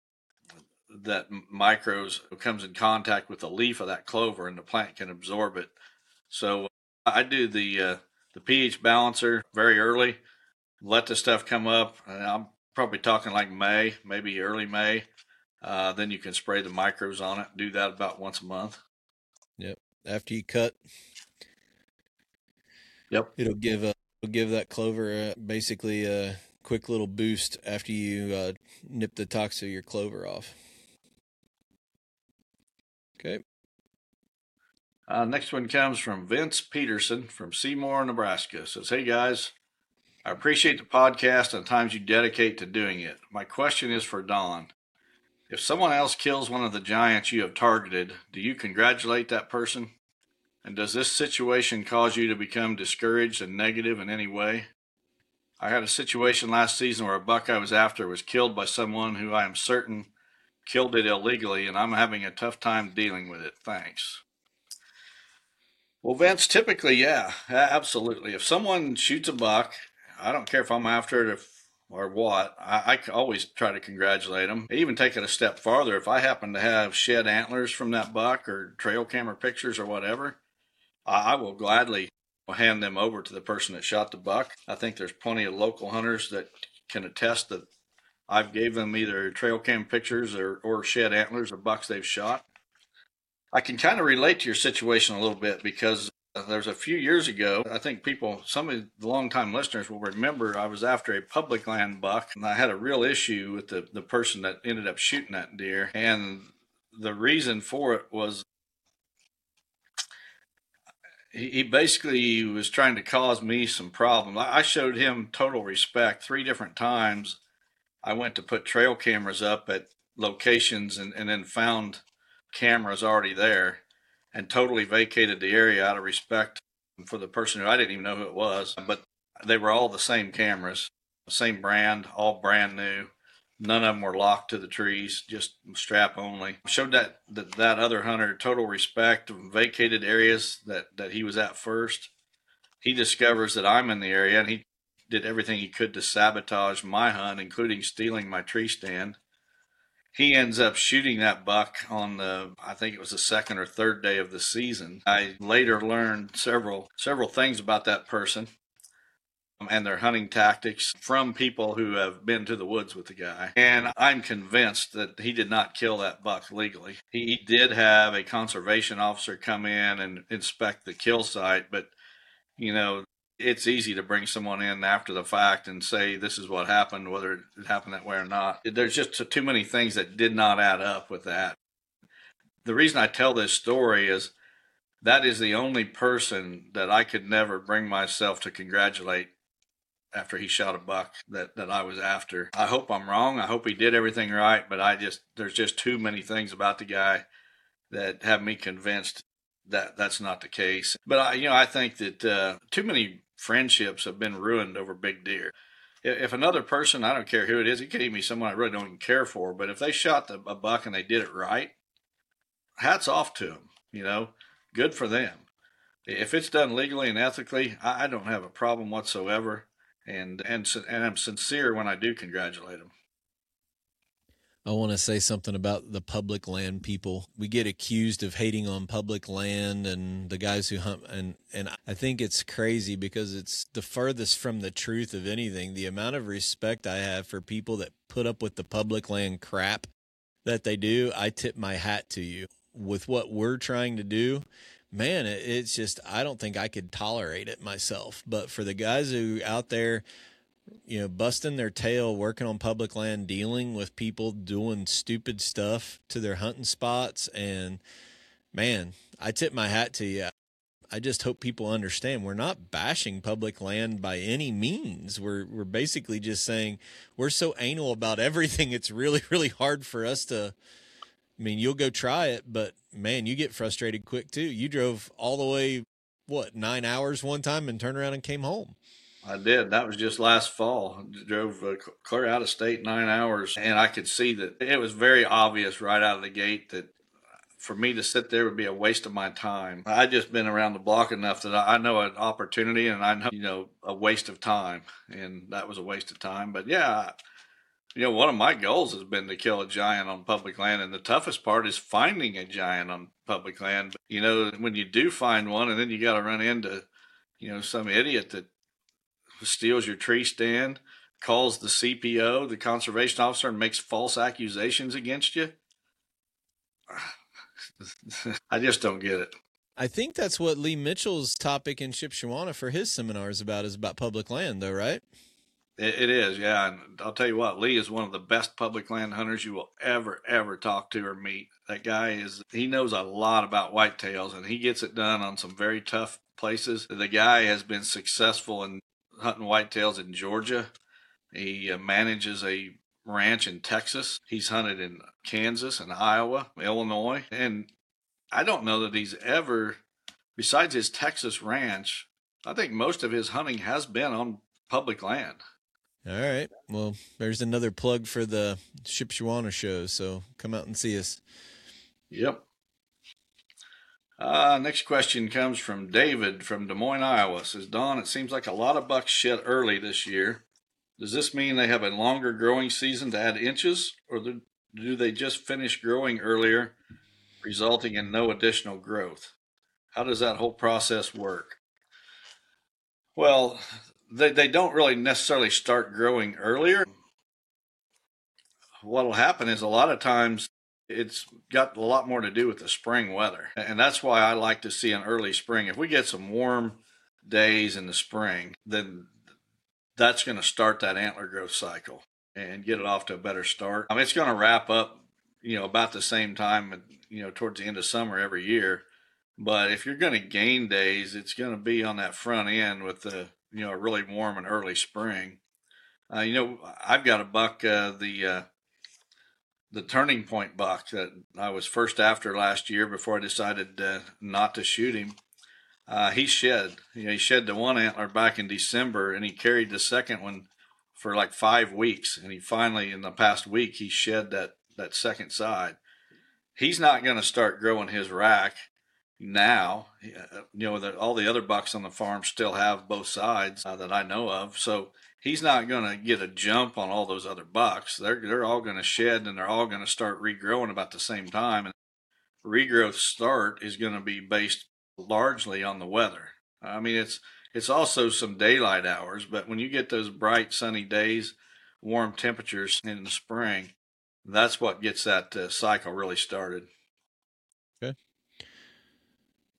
that micros comes in contact with the leaf of that clover and the plant can absorb it. So I do the uh, the pH balancer very early, let the stuff come up, and I'm probably talking like May, maybe early May. Uh, then you can spray the micros on it. Do that about once a month. Yep. After you cut. Yep. It'll give a, it'll give that clover a, basically a quick little boost after you uh, nip the tops of your clover off. Okay. Uh, next one comes from Vince Peterson from Seymour, Nebraska. It says, hey guys, I appreciate the podcast and the times you dedicate to doing it. My question is for Don. If someone else kills one of the giants you have targeted, do you congratulate that person? And does this situation cause you to become discouraged and negative in any way? I had a situation last season where a buck I was after was killed by someone who I am certain killed it illegally, and I'm having a tough time dealing with it. Thanks. Well, Vince, typically, yeah, absolutely. If someone shoots a buck, I don't care if I'm after it if, or what, I, I always try to congratulate them. Even take it a step farther. If I happen to have shed antlers from that buck or trail camera pictures or whatever, I will gladly hand them over to the person that shot the buck. I think there's plenty of local hunters that can attest that I've gave them either trail cam pictures or, or shed antlers of bucks they've shot. I can kind of relate to your situation a little bit because there's a few years ago, I think people, some of the longtime listeners will remember I was after a public land buck, and I had a real issue with the, the person that ended up shooting that deer. And the reason for it was he basically was trying to cause me some problems. I showed him total respect three different times. I went to put trail cameras up at locations and, and then found cameras already there and totally vacated the area out of respect for the person who I didn't even know who it was. But they were all the same cameras, same brand, all brand new. None of them were locked to the trees, just strap only. Showed that, that that other hunter total respect, vacated areas that, that he was at first. He discovers that I'm in the area, and he did everything he could to sabotage my hunt, including stealing my tree stand. He ends up shooting that buck on the, I think it was the second or third day of the season. I later learned several several things about that person and their hunting tactics from people who have been to the woods with the guy. And I'm convinced that he did not kill that buck legally. He did have a conservation officer come in and inspect the kill site, but, you know, It's easy to bring someone in after the fact and say this is what happened, whether it happened that way or not. There's just too many things that did not add up with that. The reason I tell this story is that is the only person that I could never bring myself to congratulate after he shot a buck that, that I was after. I hope I'm wrong. I hope he did everything right, but I just, there's just too many things about the guy that have me convinced that that's not the case. But I, you know, I think that uh, too many friendships have been ruined over big deer. If another person, I don't care who it is, it could even be someone I really don't even care for, but if they shot the, a buck and they did it right, hats off to them, you know, good for them. If it's done legally and ethically, I, I don't have a problem whatsoever. And, and, and I'm sincere when I do congratulate them. I want to say something about the public land people. We get accused of hating on public land and the guys who hunt. And, and I think it's crazy because it's the furthest from the truth of anything. The amount of respect I have for people that put up with the public land crap that they do, I tip my hat to you. With what we're trying to do, man, it, it's just, I don't think I could tolerate it myself. But for the guys who out there, you know, busting their tail, working on public land, dealing with people doing stupid stuff to their hunting spots. And man, I tip my hat to you. I just hope people understand we're not bashing public land by any means. We're, we're basically just saying we're so anal about everything. It's really, really hard for us to, I mean, you'll go try it, but man, you get frustrated quick too. You drove all the way, what, nine hours one time and turned around and came home. I did. That was just last fall. I drove uh, clear out of state nine hours, and I could see that it was very obvious right out of the gate that for me to sit there would be a waste of my time. I'd just been around the block enough that I know an opportunity and I know, you know, a waste of time, and that was a waste of time. But yeah, you know, one of my goals has been to kill a giant on public land, and the toughest part is finding a giant on public land. But, you know, when you do find one, and then you got to run into, you know, some idiot that steals your tree stand, calls the C P O, the conservation officer, and makes false accusations against you. I just don't get it. I think that's what Lee Mitchell's topic in Shipshewana for his seminars about is about public land, though, right? It, it is, yeah. And I'll tell you what, Lee is one of the best public land hunters you will ever, ever talk to or meet. That guy is, he knows a lot about whitetails, and he gets it done on some very tough places. The guy has been successful in hunting whitetails in Georgia. He uh, manages a ranch in Texas. He's hunted in Kansas and Iowa, Illinois. And I don't know that he's ever, besides his Texas ranch, I think most of his hunting has been on public land. All right. Well, there's another plug for the Shipshewana show. So come out and see us. Yep. Uh, next question comes from David from Des Moines, Iowa. Says, Don, it seems like a lot of bucks shed early this year. Does this mean they have a longer growing season to add inches, or do they just finish growing earlier, resulting in no additional growth? How does that whole process work? Well, they, they don't really necessarily start growing earlier. What'll happen is a lot of times it's got a lot more to do with the spring weather. And that's why I like to see an early spring. If we get some warm days in the spring, then that's going to start that antler growth cycle and get it off to a better start. I mean, it's going to wrap up, you know, about the same time, you know, towards the end of summer every year. But if you're going to gain days, it's going to be on that front end with the, you know, a really warm and early spring. Uh, you know, I've got a buck, uh, the, uh, the Turning Point buck that I was first after last year before I decided uh, not to shoot him. Uh, he shed, you know, he shed the one antler back in December, and he carried the second one for like five weeks. And he finally, in the past week, he shed that, that second side. He's not going to start growing his rack now. You know, the, all the other bucks on the farm still have both sides uh, that I know of. So he's not going to get a jump on all those other bucks. They're, they're all going to shed, and they're all going to start regrowing about the same time. And regrowth start is going to be based largely on the weather. I mean, it's it's also some daylight hours, but when you get those bright sunny days, warm temperatures in the spring, that's what gets that uh, cycle really started. Okay.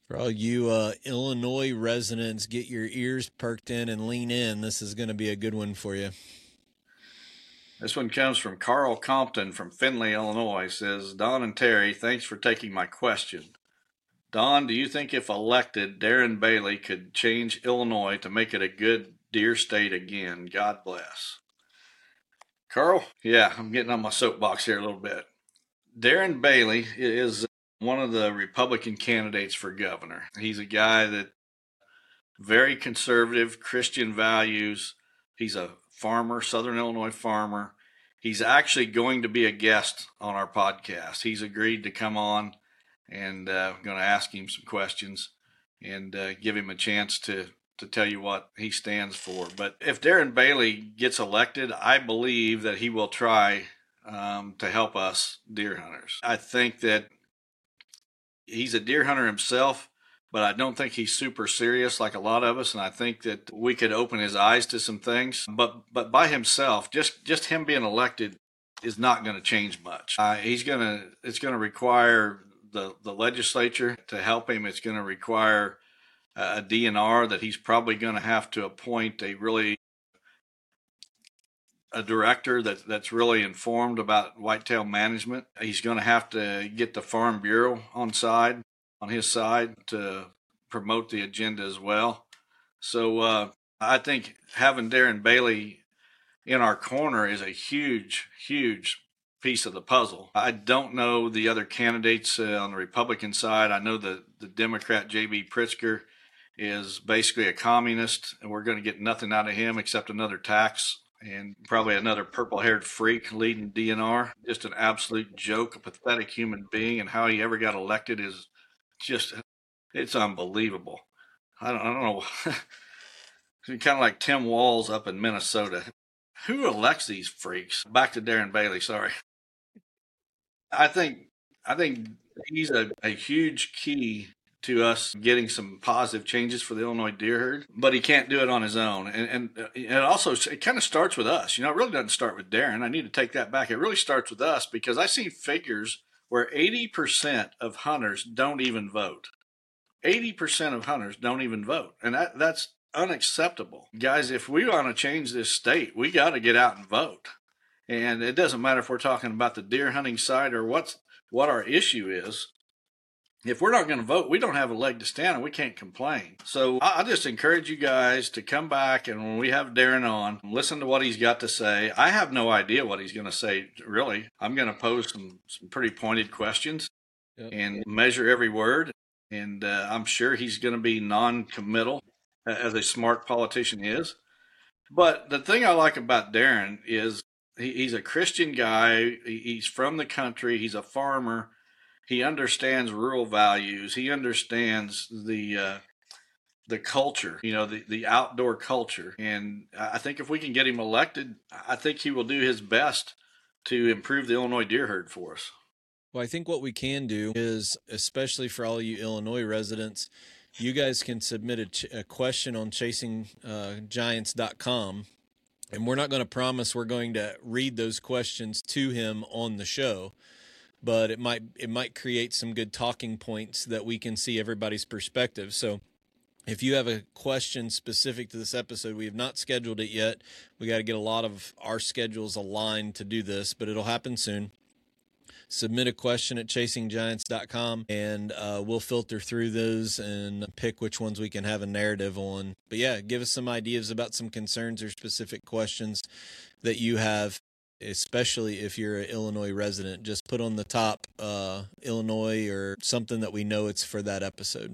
For all you uh, Illinois residents, get your ears perked in and lean in. This is going to be a good one for you. This one comes from Carl Compton from Findlay, Illinois. He says, Don and Terry, thanks for taking my question. Don, do you think if elected, Darren Bailey could change Illinois to make it a good deer state again? God bless. Carl, yeah, I'm getting on my soapbox here a little bit. Darren Bailey is one of the Republican candidates for governor. He's a guy that very conservative, Christian values. He's a farmer, Southern Illinois farmer. He's actually going to be a guest on our podcast. He's agreed to come on, and uh, I'm going to ask him some questions and uh, give him a chance to to tell you what he stands for. But if Darren Bailey gets elected, I believe that he will try um, to help us deer hunters. I think that he's a deer hunter himself, but I don't think he's super serious like a lot of us. And I think that we could open his eyes to some things. But but by himself, just just him being elected is not going to change much. Uh, he's going to it's going to require the the legislature to help him. It's going to require a D N R that he's probably going to have to appoint a really a director that that's really informed about whitetail management. He's going to have to get the Farm Bureau on side, on his side, to promote the agenda as well. So uh, I think having Darren Bailey in our corner is a huge, huge piece of the puzzle. I don't know the other candidates uh, on the Republican side. I know the, the Democrat J B Pritzker is basically a communist, and we're going to get nothing out of him except another tax and probably another purple-haired freak leading D N R. Just an absolute joke, a pathetic human being, and how he ever got elected is just, it's unbelievable. I don't, I don't know. It's kind of like Tim Walz up in Minnesota. Who elects these freaks? Back to Darren Bailey, sorry. I think I think he's a, a huge key to us getting some positive changes for the Illinois deer herd, but he can't do it on his own. And, and it also, it kind of starts with us. You know, it really doesn't start with Darren. I need to take that back. It really starts with us, because I see figures where eighty percent of hunters don't even vote. eighty percent of hunters don't even vote. And that, that's unacceptable. Guys, if we want to change this state, we got to get out and vote. And it doesn't matter if we're talking about the deer hunting side or what's what our issue is. If we're not going to vote, we don't have a leg to stand on. We can't complain. So I just encourage you guys to come back, and when we have Darren on, listen to what he's got to say. I have no idea what he's going to say, really. I'm going to pose some, some pretty pointed questions yep. and measure every word. And uh, I'm sure he's going to be non-committal, as a smart politician is. But the thing I like about Darren is he, he's a Christian guy. He, he's from the country. He's a farmer. He understands rural values. He understands the uh, the culture, you know, the, the outdoor culture. And I think if we can get him elected, I think he will do his best to improve the Illinois deer herd for us. Well, I think what we can do is, especially for all you Illinois residents, you guys can submit a, ch- a question on chasing giants dot com. And we're not going to promise we're going to read those questions to him on the show, but it might it might create some good talking points that we can see everybody's perspective. So if you have a question specific to this episode, we have not scheduled it yet. We got to get a lot of our schedules aligned to do this, but it'll happen soon. Submit a question at chasing giants dot com, and uh, we'll filter through those and pick which ones we can have a narrative on. But yeah, give us some ideas about some concerns or specific questions that you have, especially if you're an Illinois resident. Just put on the top uh, Illinois or something that we know it's for that episode.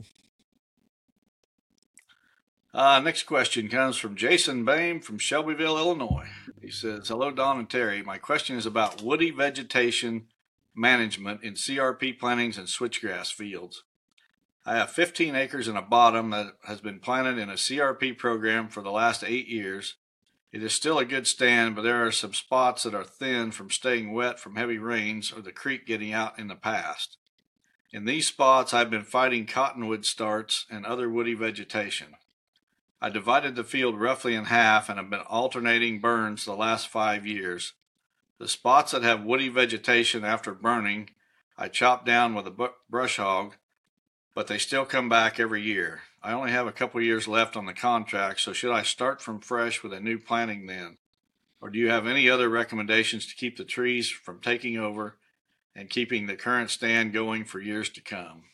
Uh, next question comes from Jason Boehm from Shelbyville, Illinois. He says, hello, Don and Terry. My question is about woody vegetation management in C R P plantings and switchgrass fields. I have fifteen acres in a bottom that has been planted in a C R P program for the last eight years. It is still a good stand, but there are some spots that are thin from staying wet from heavy rains or the creek getting out in the past. In these spots, I've been fighting cottonwood starts and other woody vegetation. I divided the field roughly in half and have been alternating burns the last five years. The spots that have woody vegetation after burning, I chop down with a brush hog. but they still come back every year. I only have a couple years left on the contract, so should I start from fresh with a new planting then? Or do you have any other recommendations to keep the trees from taking over and keeping the current stand going for years to come?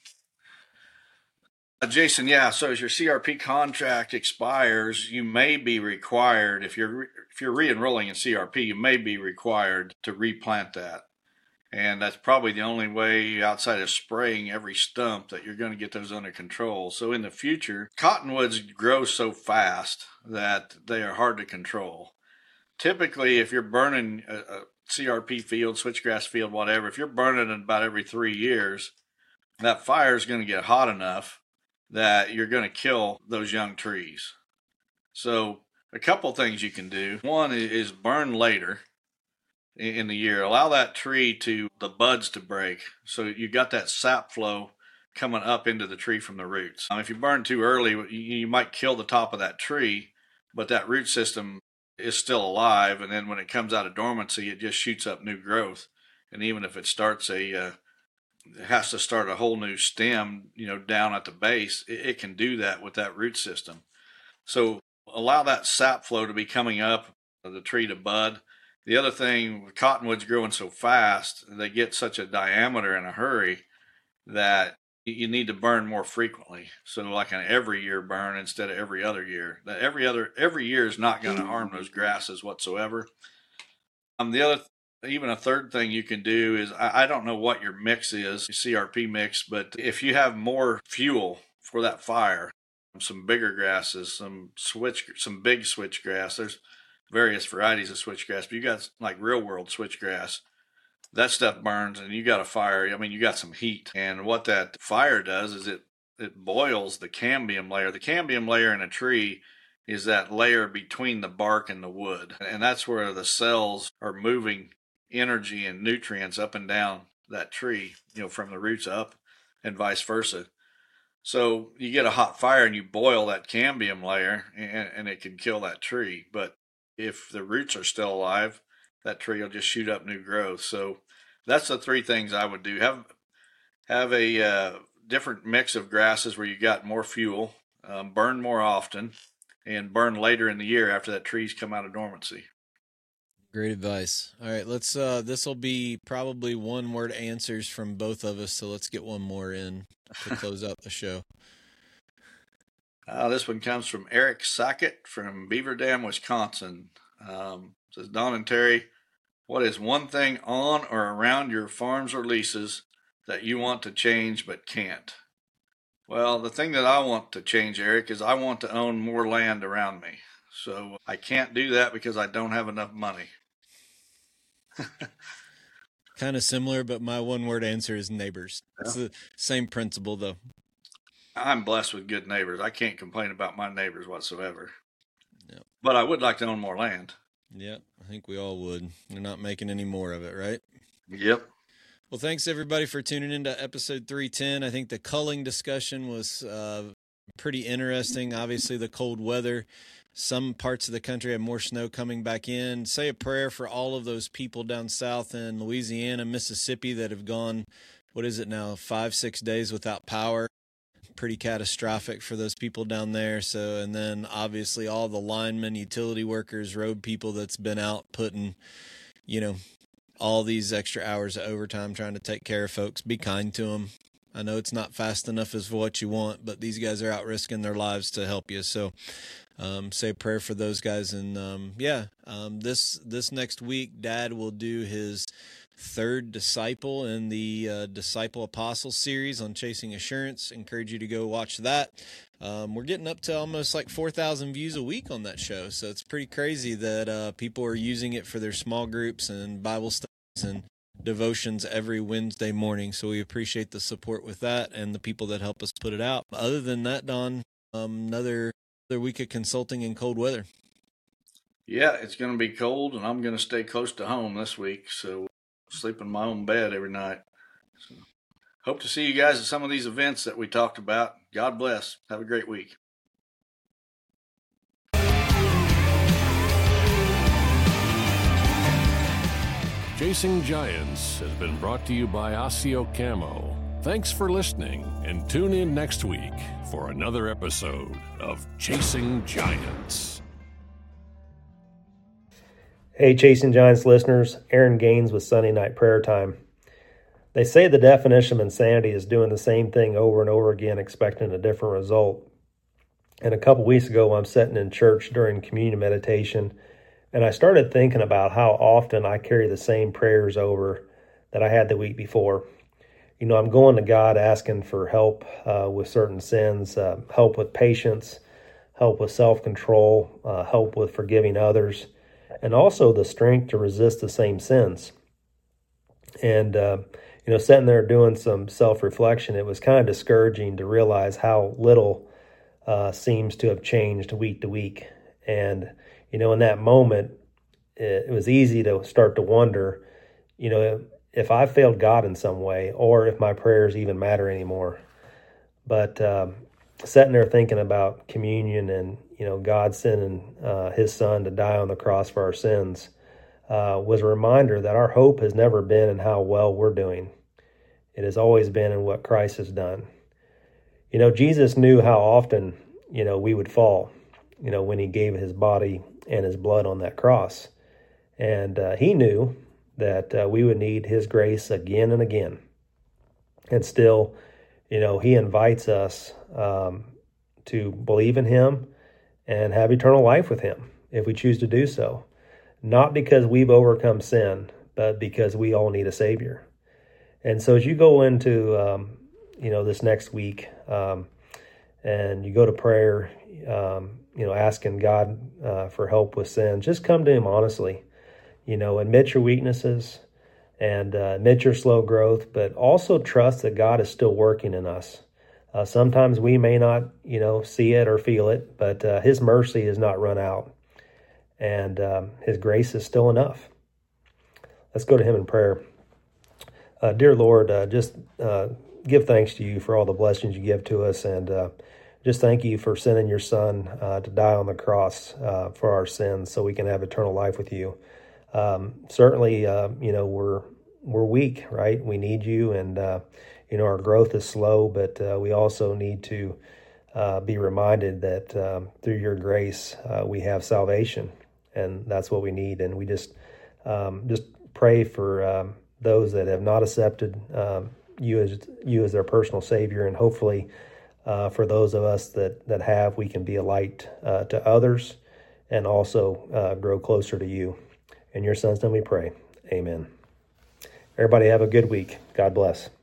Uh, Jason, yeah, so as your C R P contract expires, you may be required, if you're, if you're re-enrolling in C R P, you may be required to replant that. And that's probably the only way outside of spraying every stump that you're going to get those under control. So in the future, cottonwoods grow so fast that they are hard to control. Typically, if you're burning a, a C R P field, switchgrass field, whatever, if you're burning it about every three years, that fire is going to get hot enough that you're going to kill those young trees. So a couple things you can do. One is burn later in the year. Allow that tree to, the buds to break. So you got that sap flow coming up into the tree from the roots. Um, if you burn too early, you, you might kill the top of that tree, but that root system is still alive. And then when it comes out of dormancy, it just shoots up new growth. And even if it starts a, uh, it has to start a whole new stem, you know, down at the base, it, it can do that with that root system. So allow that sap flow to be coming up the tree to bud. The other thing, with cottonwoods growing so fast, they get such a diameter in a hurry that you need to burn more frequently. So like an every year burn instead of every other year. That every other every year is not going to harm those grasses whatsoever. Um, the other, even a third thing you can do is, I, I don't know what your mix is, C R P mix, but if you have more fuel for that fire, some bigger grasses, some switch, some big switchgrass, there's various varieties of switchgrass, but you got like real world switchgrass, that stuff burns and you got a fire. I mean, you got some heat, and what that fire does is it, it boils the cambium layer. The cambium layer in a tree is that layer between the bark and the wood. And that's where the cells are moving energy and nutrients up and down that tree, you know, from the roots up and vice versa. So you get a hot fire and you boil that cambium layer and, and it can kill that tree. But if the roots are still alive, that tree will just shoot up new growth. So that's the three things I would do. Have have a uh, different mix of grasses where you got more fuel, um, burn more often, and burn later in the year after that tree's come out of dormancy. Great advice. All right, let's. Uh, this will be probably one word answers from both of us. So let's get one more in to close out the show. Uh, this one comes from Eric Sackett from Beaver Dam, Wisconsin. Um, says, Don and Terry, what is one thing on or around your farms or leases that you want to change but can't? Well, the thing that I want to change, Eric, is I want to own more land around me. So I can't do that because I don't have enough money. Kind of similar, but my one word answer is neighbors. Yeah. It's the same principle, though. I'm blessed with good neighbors. I can't complain about my neighbors whatsoever. Yep. But I would like to own more land. Yep, I think we all would. We're not making any more of it, right? Yep. Well, thanks everybody for tuning into episode three ten. I think the culling discussion was uh, pretty interesting. Obviously, the cold weather. Some parts of the country have more snow coming back in. Say a prayer for all of those people down south in Louisiana, Mississippi that have gone, what is it now, five, six days without power. Pretty catastrophic for those people down there. So, and then obviously all the linemen, utility workers, road people that's been out putting, you know, all these extra hours of overtime trying to take care of folks. Be kind to them. I know it's not fast enough as what you want, but these guys are out risking their lives to help you. So um, say a prayer for those guys. And um, yeah, um, this, this next week, Dad will do his third disciple in the uh, Disciple Apostle series on Chasing Assurance. Encourage you to go watch that. Um, we're getting up to almost like four thousand views a week on that show. So it's pretty crazy that uh, people are using it for their small groups and Bible studies and devotions every Wednesday morning. So we appreciate the support with that and the people that help us put it out. Other than that, Don, um, another, another week of consulting in cold weather. Yeah, it's going to be cold and I'm going to stay close to home this week. So sleep in my own bed every night. So, hope to see you guys at some of these events that we talked about. God bless. Have a great week. Chasing Giants has been brought to you by Osseo Camo. Thanks for listening, and tune in next week for another episode of Chasing Giants. Hey, Chasing Giants listeners, Aaron Gaines with Sunday Night Prayer Time. They say the definition of insanity is doing the same thing over and over again, expecting a different result. And a couple weeks ago, I'm sitting in church during communion meditation, and I started thinking about how often I carry the same prayers over that I had the week before. You know, I'm going to God asking for help uh, with certain sins, uh, help with patience, help with self-control, uh, help with forgiving others, and also the strength to resist the same sins. And, uh, you know, sitting there doing some self-reflection, it was kind of discouraging to realize how little uh, seems to have changed week to week. And, you know, in that moment, it, it was easy to start to wonder, you know, if I failed God in some way, or if my prayers even matter anymore. But um, sitting there thinking about communion and, you know, God sending uh, his son to die on the cross for our sins uh, was a reminder that our hope has never been in how well we're doing. It has always been in what Christ has done. You know, Jesus knew how often, you know, we would fall, you know, when he gave his body and his blood on that cross. And uh, he knew that uh, we would need his grace again and again. And still, you know, he invites us um, to believe in him and have eternal life with him if we choose to do so. Not because we've overcome sin, but because we all need a Savior. And so as you go into, um, you know, this next week um, and you go to prayer, um, you know, asking God uh, for help with sin, just come to him honestly. You know, admit your weaknesses and uh, admit your slow growth, but also trust that God is still working in us. Uh, sometimes we may not, you know, see it or feel it, but uh, his mercy has not run out, and um, his grace is still enough. Let's go to him in prayer. Uh, dear Lord, uh, just uh, give thanks to you for all the blessings you give to us, and uh, just thank you for sending your son uh, to die on the cross uh, for our sins so we can have eternal life with you. Um, certainly, uh, you know, we're, we're weak, right? We need you, and, uh, you know, our growth is slow, but, uh, we also need to, uh, be reminded that, um, through your grace, uh, we have salvation, and that's what we need. And we just, um, just pray for, um, those that have not accepted, um, you as, you as their personal Savior. And hopefully, uh, for those of us that, that have, we can be a light, uh, to others and also, uh, grow closer to you. In your son's name we pray. Amen. Everybody have a good week. God bless.